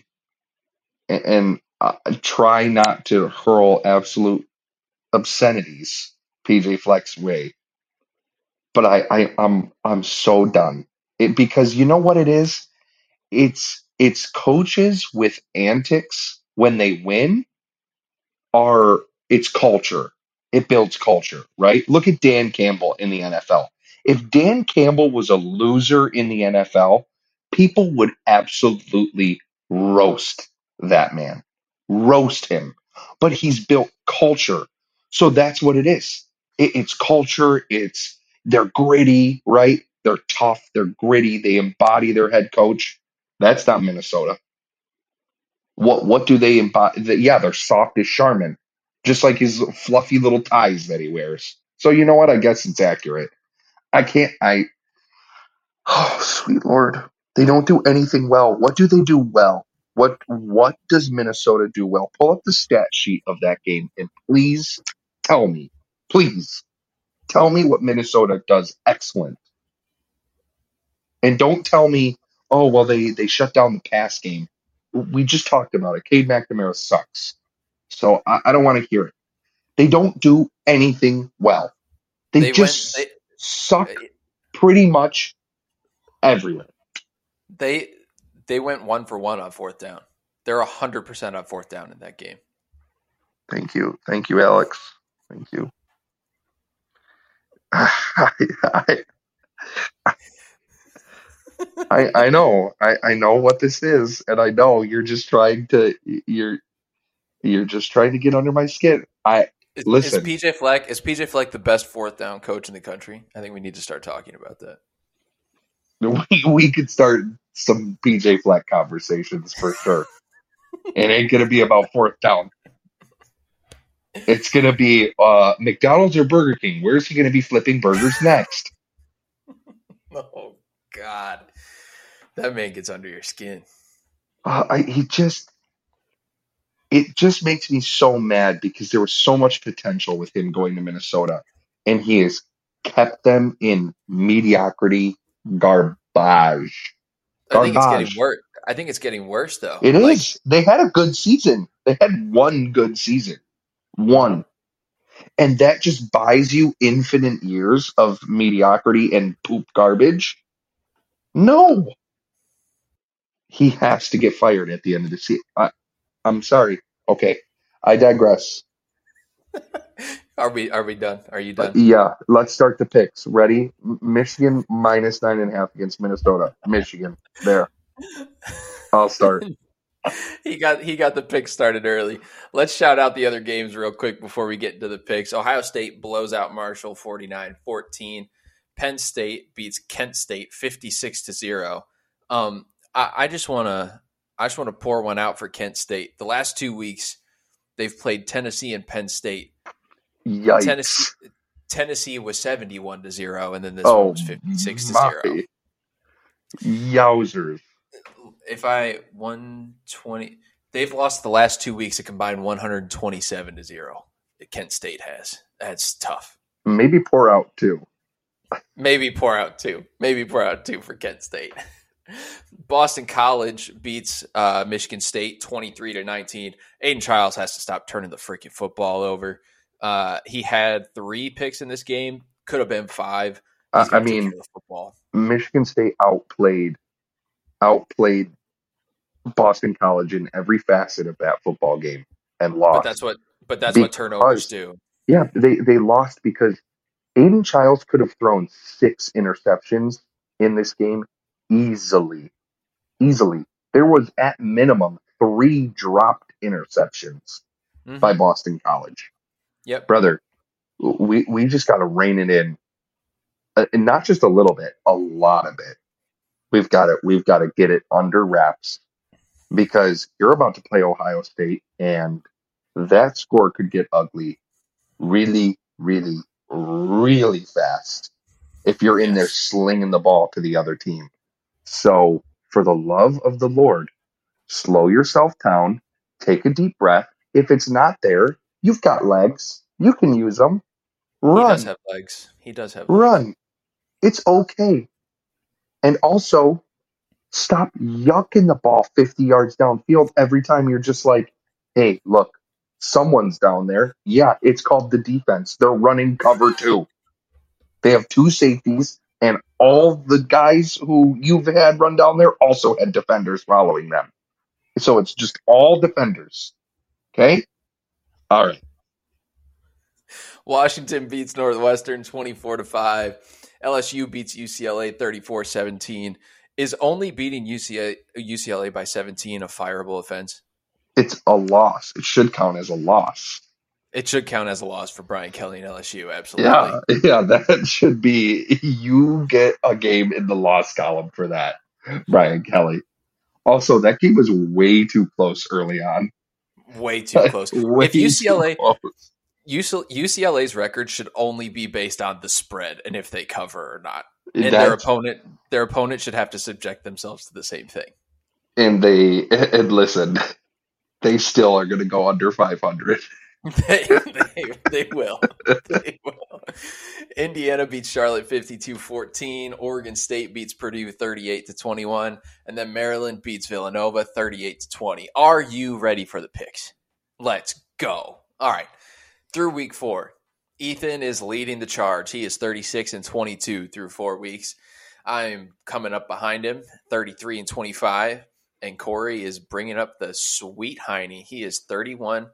and try not to hurl absolute obscenities PJ Fleck's way. But I'm so done. Because you know what it is? It's coaches with antics when they win are it's culture. It builds culture, right? Look at Dan Campbell in the NFL. If Dan Campbell was a loser in the NFL, people would absolutely roast that man. Roast him. But he's built culture. So that's what it is. It's culture. They're gritty, right? They're tough, they're gritty, they embody their head coach. That's not Minnesota. What do they embody? Yeah, they're soft as Charmin, just like his fluffy little ties that he wears. So you know what? I guess it's accurate. I can't. Oh, sweet Lord, they don't do anything well. What do they do well? What does Minnesota do well? Pull up the stat sheet of that game and please tell me, please tell me what Minnesota does excellent. And don't tell me, oh well, they shut down the pass game. We just talked about it. Cade McNamara sucks. So I don't want to hear it. They don't do anything well. They They went just suck pretty much everywhere. they they went 1 for 1 on fourth down. They're 100% on fourth down in that game. Thank you. Thank you, Alex. Thank you. I, I know. I know what this is, and I know you're just trying to get under my skin. I Is listen. PJ Fleck the best fourth down coach in the country? I think we need to start talking about that. We could start some PJ Fleck conversations for sure. It ain't gonna be about fourth down. It's gonna be McDonald's or Burger King. Where's he gonna be flipping burgers next? Oh God, that man gets under your skin. It just makes me so mad because there was so much potential with him going to Minnesota, and he has kept them in mediocrity, garbage, I think it's getting garbage. worse. I think it's getting worse though. It Like, is. They had a good season. They had one good season, mhm. one, and that just buys you infinite years of mediocrity and poop garbage. No, he has to get fired at the end of the season. I'm sorry. Okay, I digress. Are we done? Are you done? Yeah, let's start the picks. Ready? Michigan minus 9.5 against Minnesota. Michigan. There. I'll start. He got the picks started early. Let's shout out the other games real quick before we get into the picks. Ohio State blows out Marshall 49-14. Penn State beats Kent State 56-0. I just want to pour one out for Kent State. The last 2 weeks they've played Tennessee and Penn State. Tennessee Yikes. Tennessee was 71-0, and then this one Oh, was 56-0. my. Yowzers. If I 120, they've lost the last 2 weeks a combined 127-0. Kent State has. That's tough. Maybe pour out too. Maybe pour out two. Maybe pour out two for Kent State. Boston College beats Michigan State 23-19. Aiden Childs has to stop turning the freaking football over. He had 3 picks in this game. Could have been 5. He's I got to take care mean, of the football. Michigan State outplayed Boston College in every facet of that football game and But lost. that's what turnovers do. Yeah, they lost because Aiden Childs could have thrown 6 interceptions in this game easily. Easily. There was at minimum 3 dropped interceptions by Mm-hmm. Boston College. Yep. Brother, we just got to rein it in. And not just a little bit, a lot of it. We've got to get it under wraps because you're about to play Ohio State and that score could get ugly really, really, really fast if you're in there Yes. slinging the ball to the other team. So, for the love of the Lord, slow yourself down, take a deep breath. If it's not there, you've got legs. You can use them. He does Run, have legs. He does have legs. run. It's okay. And also, stop yucking the ball 50 yards downfield every time you're just like, hey, look, someone's down there. Yeah, it's called the defense. They're running cover two. They have two safeties, and all the guys who you've had run down there also had defenders following them. So it's just all defenders. Okay? All right. Washington beats Northwestern 24-5. LSU beats UCLA 34-17. Is only beating UCLA by 17 a fireable offense? It's a loss. It should count as a loss. It should count as a loss for Brian Kelly and LSU, absolutely. Yeah, that should be. You get a game in the loss column for that, Brian Kelly. Also, that game was way too close early on. Way too close. Way If too close. UCLA's record should only be based on the spread and if they cover or not. And That's their opponent should have to subject themselves to the same thing. and listen, they still are going to go under 500. They will. They will. Indiana beats Charlotte 52-14. Oregon State beats Purdue 38-21. And then Maryland beats Villanova 38-20. Are you ready for the picks? Let's go. All right. Through week 4, Ethan is leading the charge. He is 36-22 through 4 weeks. I'm coming up behind him, 33-25. And Corey is bringing up the sweet hiney. He is 31-26.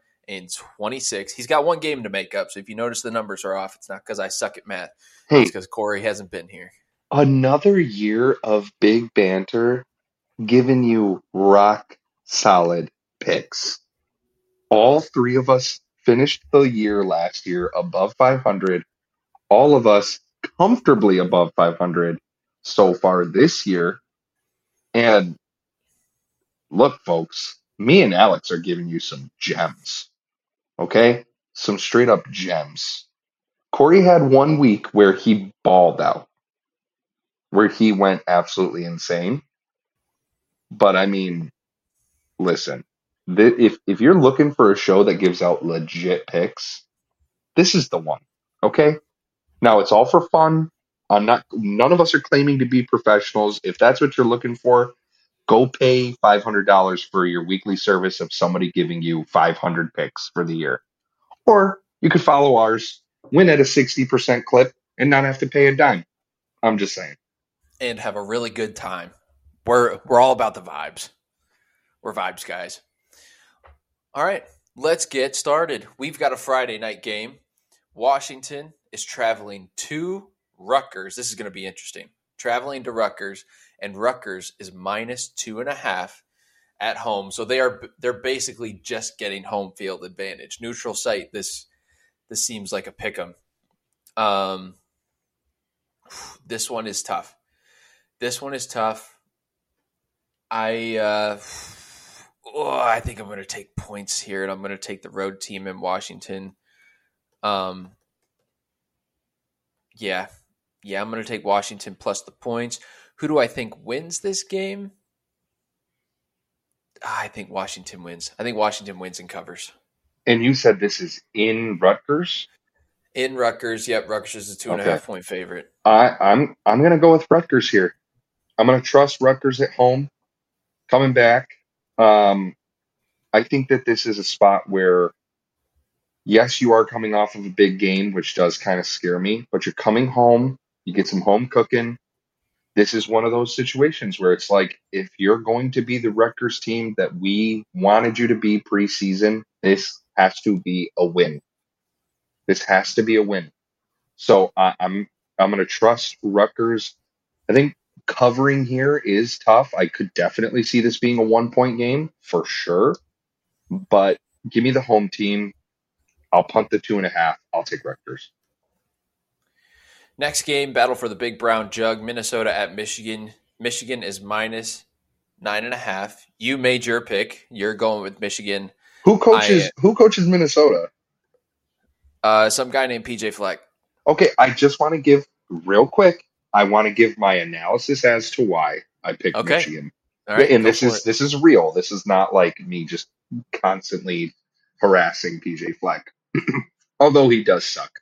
He's got one game to make up. So if you notice the numbers are off, it's not because I suck at math. Hey, It's because Corey hasn't been here. another year of big banter giving you rock solid picks. All three of us finished the year last year above 500. All of us comfortably above 500 so far this year. And look, folks, me and Alex are giving you some gems. Okay? Some straight up gems. Corey had 1 week where he balled out, where he went absolutely insane. But I mean, listen, if you're looking for a show that gives out legit picks, this is the one. Okay? Now it's all for fun. None of us are claiming to be professionals. If that's what you're looking for, go pay $500 for your weekly service of somebody giving you 500 picks for the year. Or you could follow ours, win at a 60% clip, and not have to pay a dime. I'm just saying. And have a really good time. We're all about the vibes. We're vibes guys. All right, let's get started. We've got a Friday night game. Washington is traveling to Rutgers. This is going to be interesting. Traveling to Rutgers, and Rutgers is -2.5 at home. So they're basically just getting home field advantage. Neutral site. This seems like a pick 'em. This one is tough. I think I'm going to take points here, and I'm going to take the road team in Washington. Yeah, I'm going to take Washington plus the points. Who do I think wins this game? I think Washington wins. I think Washington wins and covers. And you said this is in Rutgers? In Rutgers, yep. Rutgers is a 2.5 point favorite. I'm going to go with Rutgers here. I'm going to trust Rutgers at home. Coming back, I think that this is a spot where, yes, you are coming off of a big game, which does kind of scare me, but you're coming home, you get some home cooking. This is one of those situations where it's like, if you're going to be the Rutgers team that we wanted you to be preseason, this has to be a win. This has to be a win. So I'm going to trust Rutgers. I think covering here is tough. I could definitely see this being a 1 point game for sure. But give me the home team. I'll punt the 2.5. I'll take Rutgers. Next game, battle for the Big Brown Jug. Minnesota at Michigan. Michigan is -9.5. You made your pick. You're going with Michigan. I Who coaches Minnesota? some guy named PJ Fleck. Okay, I just want to give real quick. I want to give my analysis as to why I picked Okay. Michigan. All right, And go for it. this is real. This is not like me just constantly harassing PJ Fleck. Although he does suck.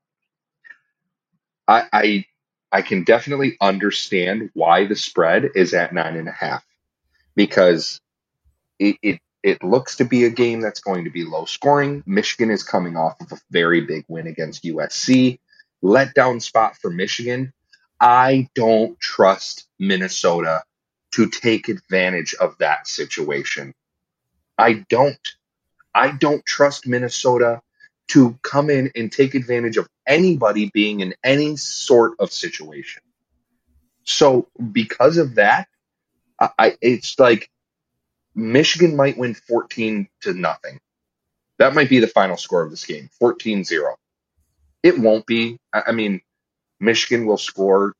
I, I I can definitely understand why the spread is at 9.5 because it looks to be a game that's going to be low scoring. Michigan is coming off of a very big win against USC. Letdown spot for Michigan. I don't trust Minnesota to take advantage of that situation. I don't. I don't trust Minnesota to come in and take advantage of anybody being in any sort of situation. So because of that, it's like Michigan might win 14-0. That might be the final score of this game, 14-0. It won't be. I mean, Michigan will score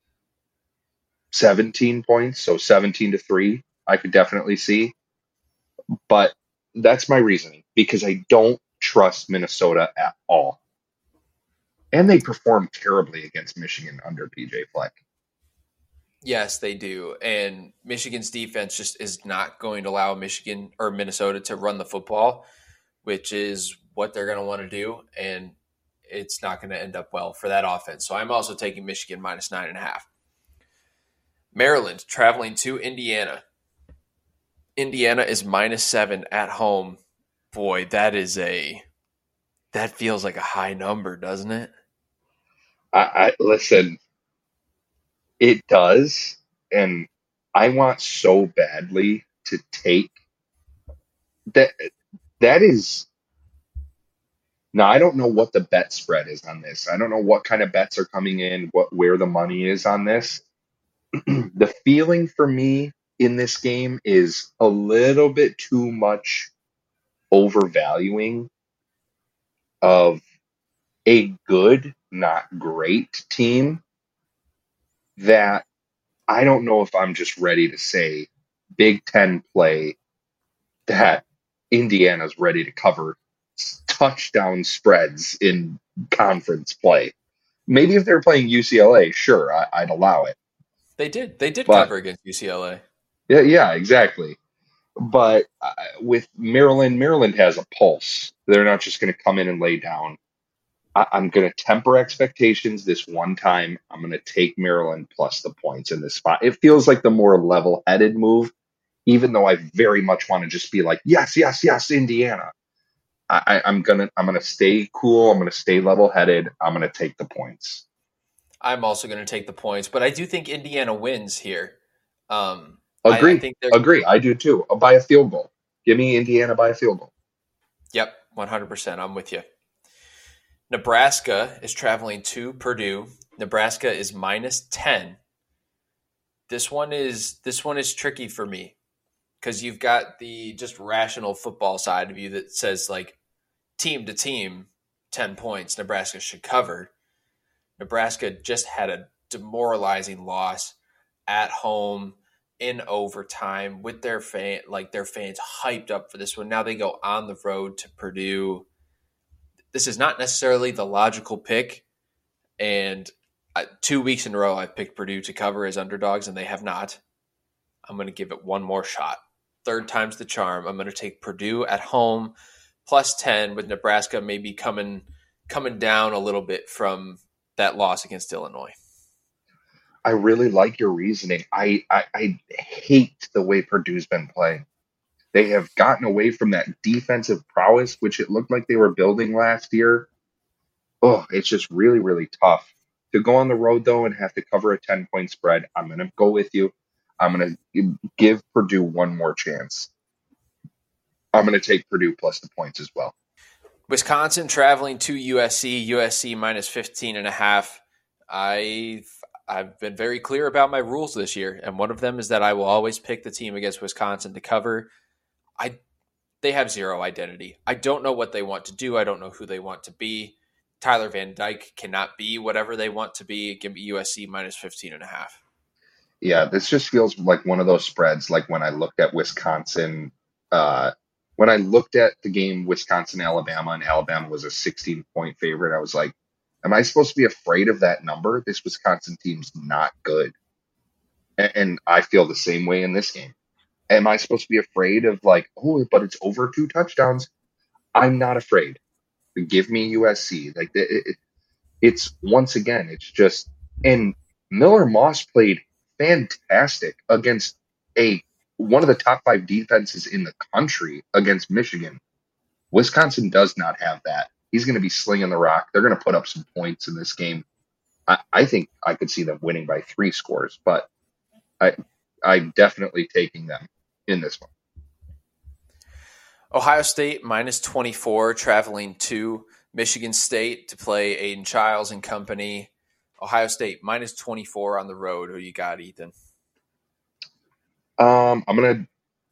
17 points, so 17-3. I could definitely see, but that's my reasoning because I don't trust Minnesota at all. And they performed terribly against Michigan under PJ Fleck. Yes, they do. And Michigan's defense just is not going to allow Michigan or Minnesota to run the football, which is what they're going to want to do. And it's not going to end up well for that offense. So I'm also taking Michigan minus 9.5. Maryland traveling to Indiana. Indiana is -7 at home. Boy, that feels like a high number, doesn't it? I listen, it does, and I want so badly to take that. That is now. I don't know what the bet spread is on this. I don't know what kind of bets are coming in, what where the money is on this. The feeling for me in this game is a little bit too much overvaluing of a good, not great team that I don't know if I'm just ready to say Big Ten play that Indiana's ready to cover touchdown spreads in conference play. Maybe if they're playing UCLA, sure, I'd allow it. They did. They did But cover against UCLA. yeah, exactly. But with Maryland, Maryland has a pulse. They're not just going to come in and lay down. I'm going to temper expectations this one time. I'm going to take Maryland plus the points in this spot. It feels like the more level headed move, even though I very much want to just be like, yes, yes, yes, Indiana. I'm gonna stay cool. I'm gonna stay level headed. I'm gonna take the points. I'm also going to take the points, but I do think Indiana wins here. I Agree, think they're, agree. I do too. By a field goal. Give me Indiana by a field goal. yep, 100%. I'm with you. Nebraska is traveling to Purdue. Nebraska is -10. This one is tricky for me because you've got the just rational football side of you that says like team to team, 10 points Nebraska should cover. Nebraska just had a demoralizing loss at home in overtime with their fans hyped up for this one. Now they go on the road to Purdue. This is not necessarily the logical pick, and 2 weeks in a row I've picked Purdue to cover as underdogs, and they have not. I'm going to give it one more shot. Third time's the charm. I'm going to take Purdue at home +10 with Nebraska maybe coming down a little bit from that loss against Illinois. I really like your reasoning. I hate the way Purdue's been playing. They have gotten away from that defensive prowess, which it looked like they were building last year. Oh, it's just really, really tough to go on the road though and have to cover a 10-point spread. I'm going to go with you. I'm going to give Purdue one more chance. I'm going to take Purdue plus the points as well. Wisconsin traveling to USC, USC -15.5. I've been very clear about my rules this year, and one of them is that I will always pick the team against Wisconsin to cover. They have zero identity. I don't know what they want to do. I don't know who they want to be. Tyler Van Dyke cannot be whatever they want to be. Give me USC -15.5. Yeah, this just feels like one of those spreads like when I looked at Wisconsin when I looked at the game Wisconsin Alabama and Alabama was a 16-point favorite, I was like, am I supposed to be afraid of that number? This Wisconsin team's not good. And I feel the same way in this game. Am I supposed to be afraid of like, oh, but it's over 2 touchdowns? I'm not afraid. Give me USC. Like it's once again, it's just and Miller Moss played fantastic against a one of the top 5 defenses in the country against Michigan. Wisconsin does not have that. He's going to be slinging the rock. They're going to put up some points in this game. I think I could see them winning by 3 scores, but I, I'm definitely taking them in this one. Ohio State minus 24 traveling to Michigan State to play Aiden Childs and company. Ohio State minus 24 on the road. Who you got, Ethan? I'm gonna.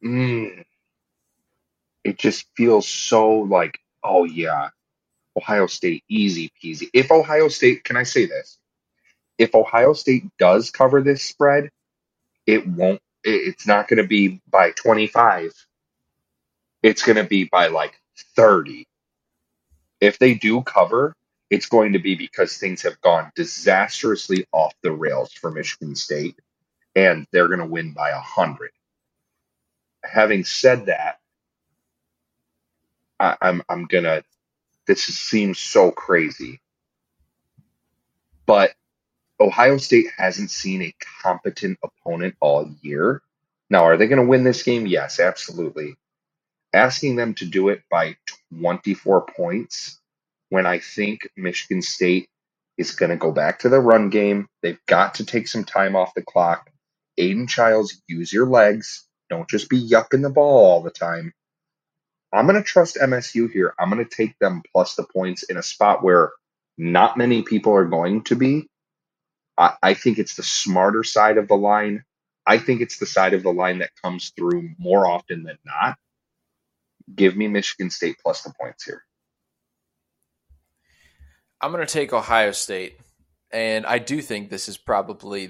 It just feels so like, oh yeah, Ohio State, easy peasy. If Ohio State, can I say this? If Ohio State does cover this spread, it won't. It's not going to be by 25. It's going to be by like 30. If they do cover, it's going to be because things have gone disastrously off the rails for Michigan State, and they're going to win by 100. Having said that, I'm gonna. This seems so crazy, but Ohio State hasn't seen a competent opponent all year. Now, are they going to win this game? Yes, absolutely. Asking them to do it by 24 points when I think Michigan State is going to go back to the run game. They've got to take some time off the clock. Aiden Childs, use your legs. Don't just be yucking the ball all the time. I'm going to trust MSU here. I'm going to take them plus the points in a spot where not many people are going to be. I think it's the smarter side of the line. I think it's the side of the line that comes through more often than not. Give me Michigan State plus the points here. I'm going to take Ohio State, and I do think this is probably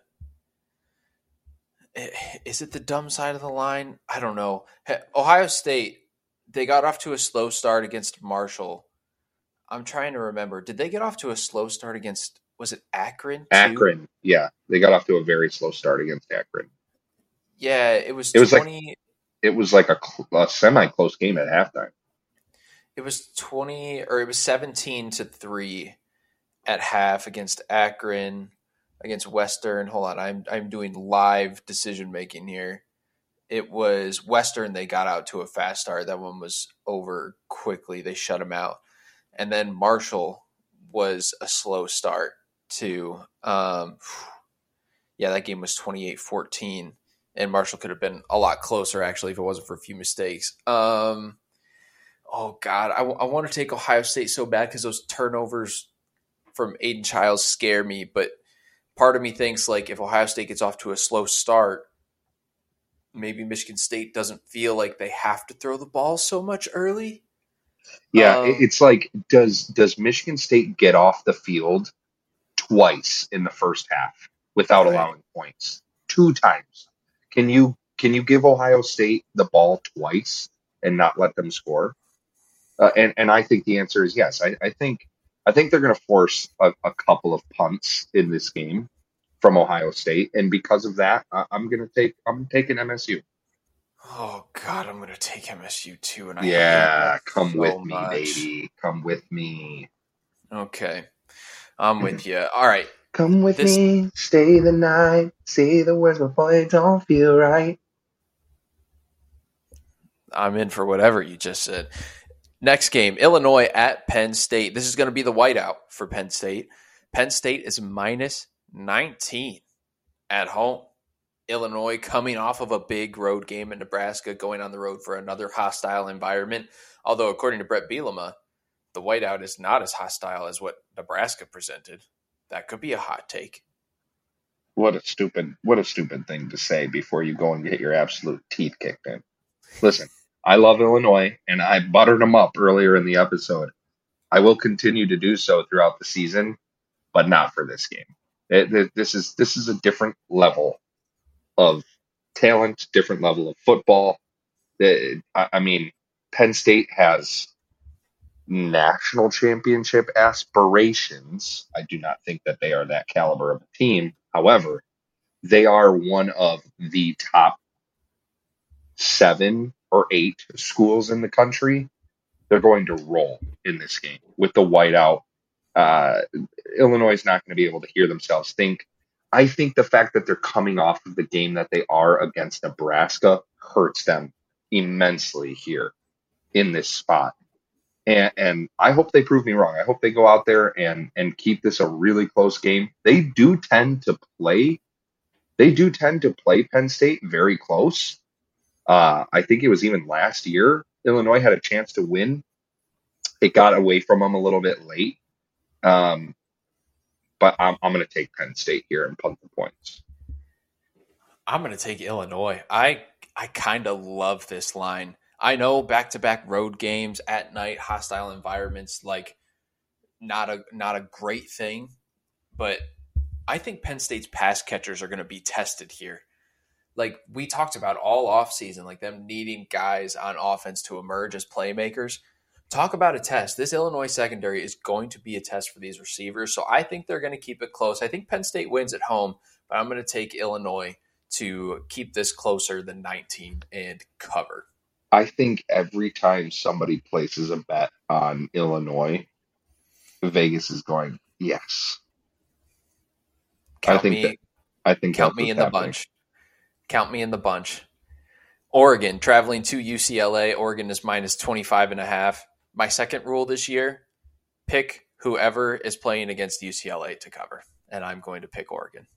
is it the dumb side of the line? I don't know. Ohio State, they got off to a slow start against Marshall. I'm trying to remember. Did they get off to a slow start against, was it Akron too? Akron, yeah. They got off to a very slow start against Akron. Yeah, it was It was 20. it was like a semi-close game at halftime. It was 20, or it was 17-3 at half against Akron, against Western. Hold on, I'm doing live decision making here. It was Western. They got out to a fast start. That one was over quickly. They shut them out. And then Marshall was a slow start too. Yeah, that game was 28-14. And Marshall could have been a lot closer, actually, if it wasn't for a few mistakes. Oh, God. I want to take Ohio State so bad because those turnovers from Aiden Childs scare me. But part of me thinks, like, if Ohio State gets off to a slow start, maybe Michigan State doesn't feel like they have to throw the ball so much early. Yeah, it's like, does Michigan State get off the field twice in the first half without allowing points? 2 times. Can you give Ohio State the ball twice and not let them score? And I think the answer is yes. I think they're going to force a couple of punts in this game from Ohio State, and because of that, I'm taking MSU. Oh God, I'm going to take MSU too, and I hate that come so with me, much. baby. Come with me. Okay, I'm with you. All right, come with me. Stay the night. Say the words before it don't feel right. I'm in for whatever you just said. Next game, Illinois at Penn State. This is going to be the whiteout for Penn State. Penn State is minus 19 at home. Illinois coming off of a big road game in Nebraska, going on the road for another hostile environment. Although, according to Brett Bielema, the whiteout is not as hostile as what Nebraska presented. That could be a hot take. What a stupid thing to say before you go and get your absolute teeth kicked in. Listen, I love Illinois, and I buttered them up earlier in the episode. I will continue to do so throughout the season, but not for this game. This is a different level of talent, different level of football. I mean, Penn State has national championship aspirations. I do not think that they are that caliber of a team. However, they are one of the top 7 or 8 schools in the country. They're going to roll in this game with the whiteout. Uh, Illinois is not going to be able to hear themselves think. I think the fact that they're coming off of the game that they are against Nebraska hurts them immensely here in this spot. And I hope they prove me wrong. I hope they go out there and keep this a really close game. They do tend to play Penn State very close. I think it was even last year Illinois had a chance to win. It got away from them a little bit late. But I'm going to take Penn State here and punt the points. I'm going to take Illinois. I kind of love this line. I know back-to-back road games at night, hostile environments, like not a great thing, but I think Penn State's pass catchers are going to be tested here. Like we talked about all offseason, like them needing guys on offense to emerge as playmakers. Talk about a test. This Illinois secondary is going to be a test for these receivers, so I think they're going to keep it close. I think Penn State wins at home, but I'm going to take Illinois to keep this closer than 19 and cover. I think every time somebody places a bet on Illinois, Vegas is going, yes. Count me in the bunch. Count me in the bunch. Oregon, traveling to UCLA. Oregon is minus 25.5. My second rule this year, pick whoever is playing against UCLA to cover. And I'm going to pick Oregon.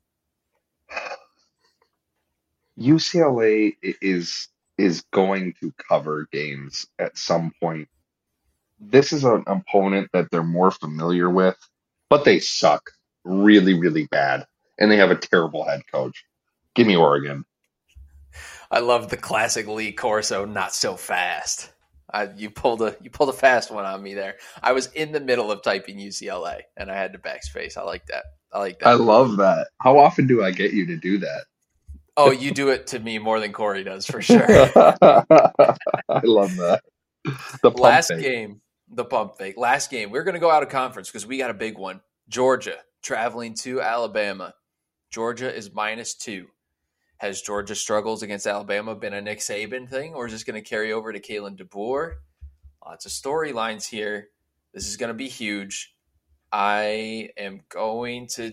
UCLA is going to cover games at some point. This is an opponent that they're more familiar with, but they suck really, really bad. And they have a terrible head coach. Give me Oregon. I love the classic Lee Corso, not so fast. You pulled a fast one on me there. I was in the middle of typing UCLA, and I had to backspace. I like that. I love that. How often do I get you to do that? Oh, you do it to me more than Corey does, for sure. I love that. The pump fake. Last game, we're going to go out of conference because we got a big one. Georgia, traveling to Alabama. Georgia is -2. Has Georgia struggles against Alabama been a Nick Saban thing, or is this going to carry over to Kalen DeBoer? Lots of storylines here. This is going to be huge. I am going to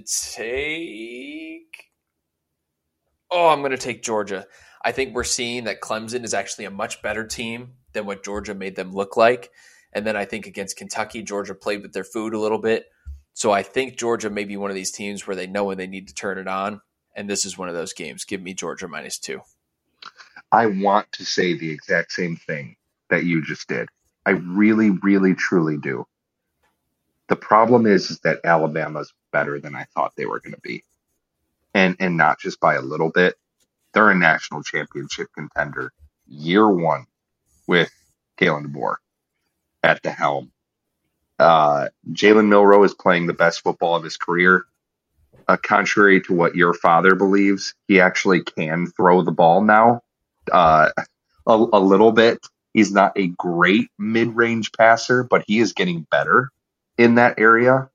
I'm going to take Georgia. I think we're seeing that Clemson is actually a much better team than what Georgia made them look like. And then I think against Kentucky, Georgia played with their food a little bit. So I think Georgia may be one of these teams where they know when they need to turn it on. And this is one of those games. Give me Georgia -2. I want to say the exact same thing that you just did. I really, really, truly do. The problem is that Alabama's better than I thought they were going to be. And not just by a little bit. They're a national championship contender year one with Kalen DeBoer at the helm. Jalen Milroe is playing the best football of his career. Contrary to what your father believes, he actually can throw the ball now a little bit. He's not a great mid-range passer, but he is getting better in that area.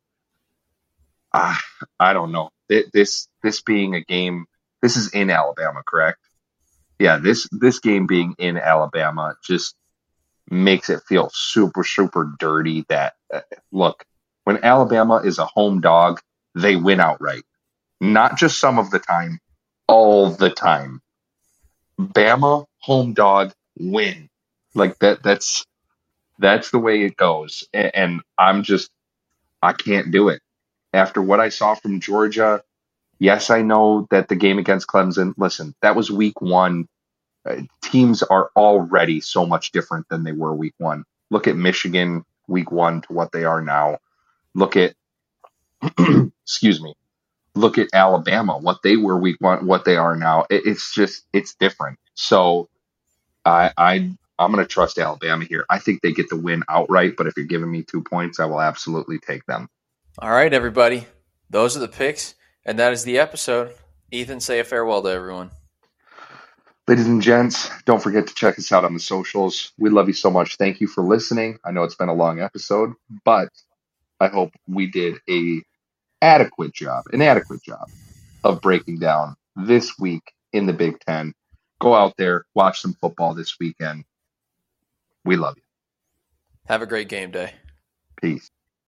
I don't know. This being a game, this is in Alabama, correct? Yeah, this game being in Alabama just makes it feel super, super dirty that, look, when Alabama is a home dog, they win outright. Not just some of the time, all the time. Bama, home dog, win. Like that's the way it goes. And I can't do it. After what I saw from Georgia, yes, I know that the game against Clemson, listen, that was week one. Teams are already so much different than they were week one. Look at Michigan week one to what they are now. Look at, excuse me, look at Alabama, what they were week one, what they are now. It's different. So I'm going to trust Alabama here. I think they get the win outright, but if you're giving me 2 points, I will absolutely take them. All right, everybody. Those are the picks, and that is the episode. Ethan, say a farewell to everyone. Ladies and gents, don't forget to check us out on the socials. We love you so much. Thank you for listening. I know it's been a long episode, but I hope we did an adequate job of breaking down this week in the Big Ten. Go out there, watch some football this weekend. We love you. Have a great game day. Peace.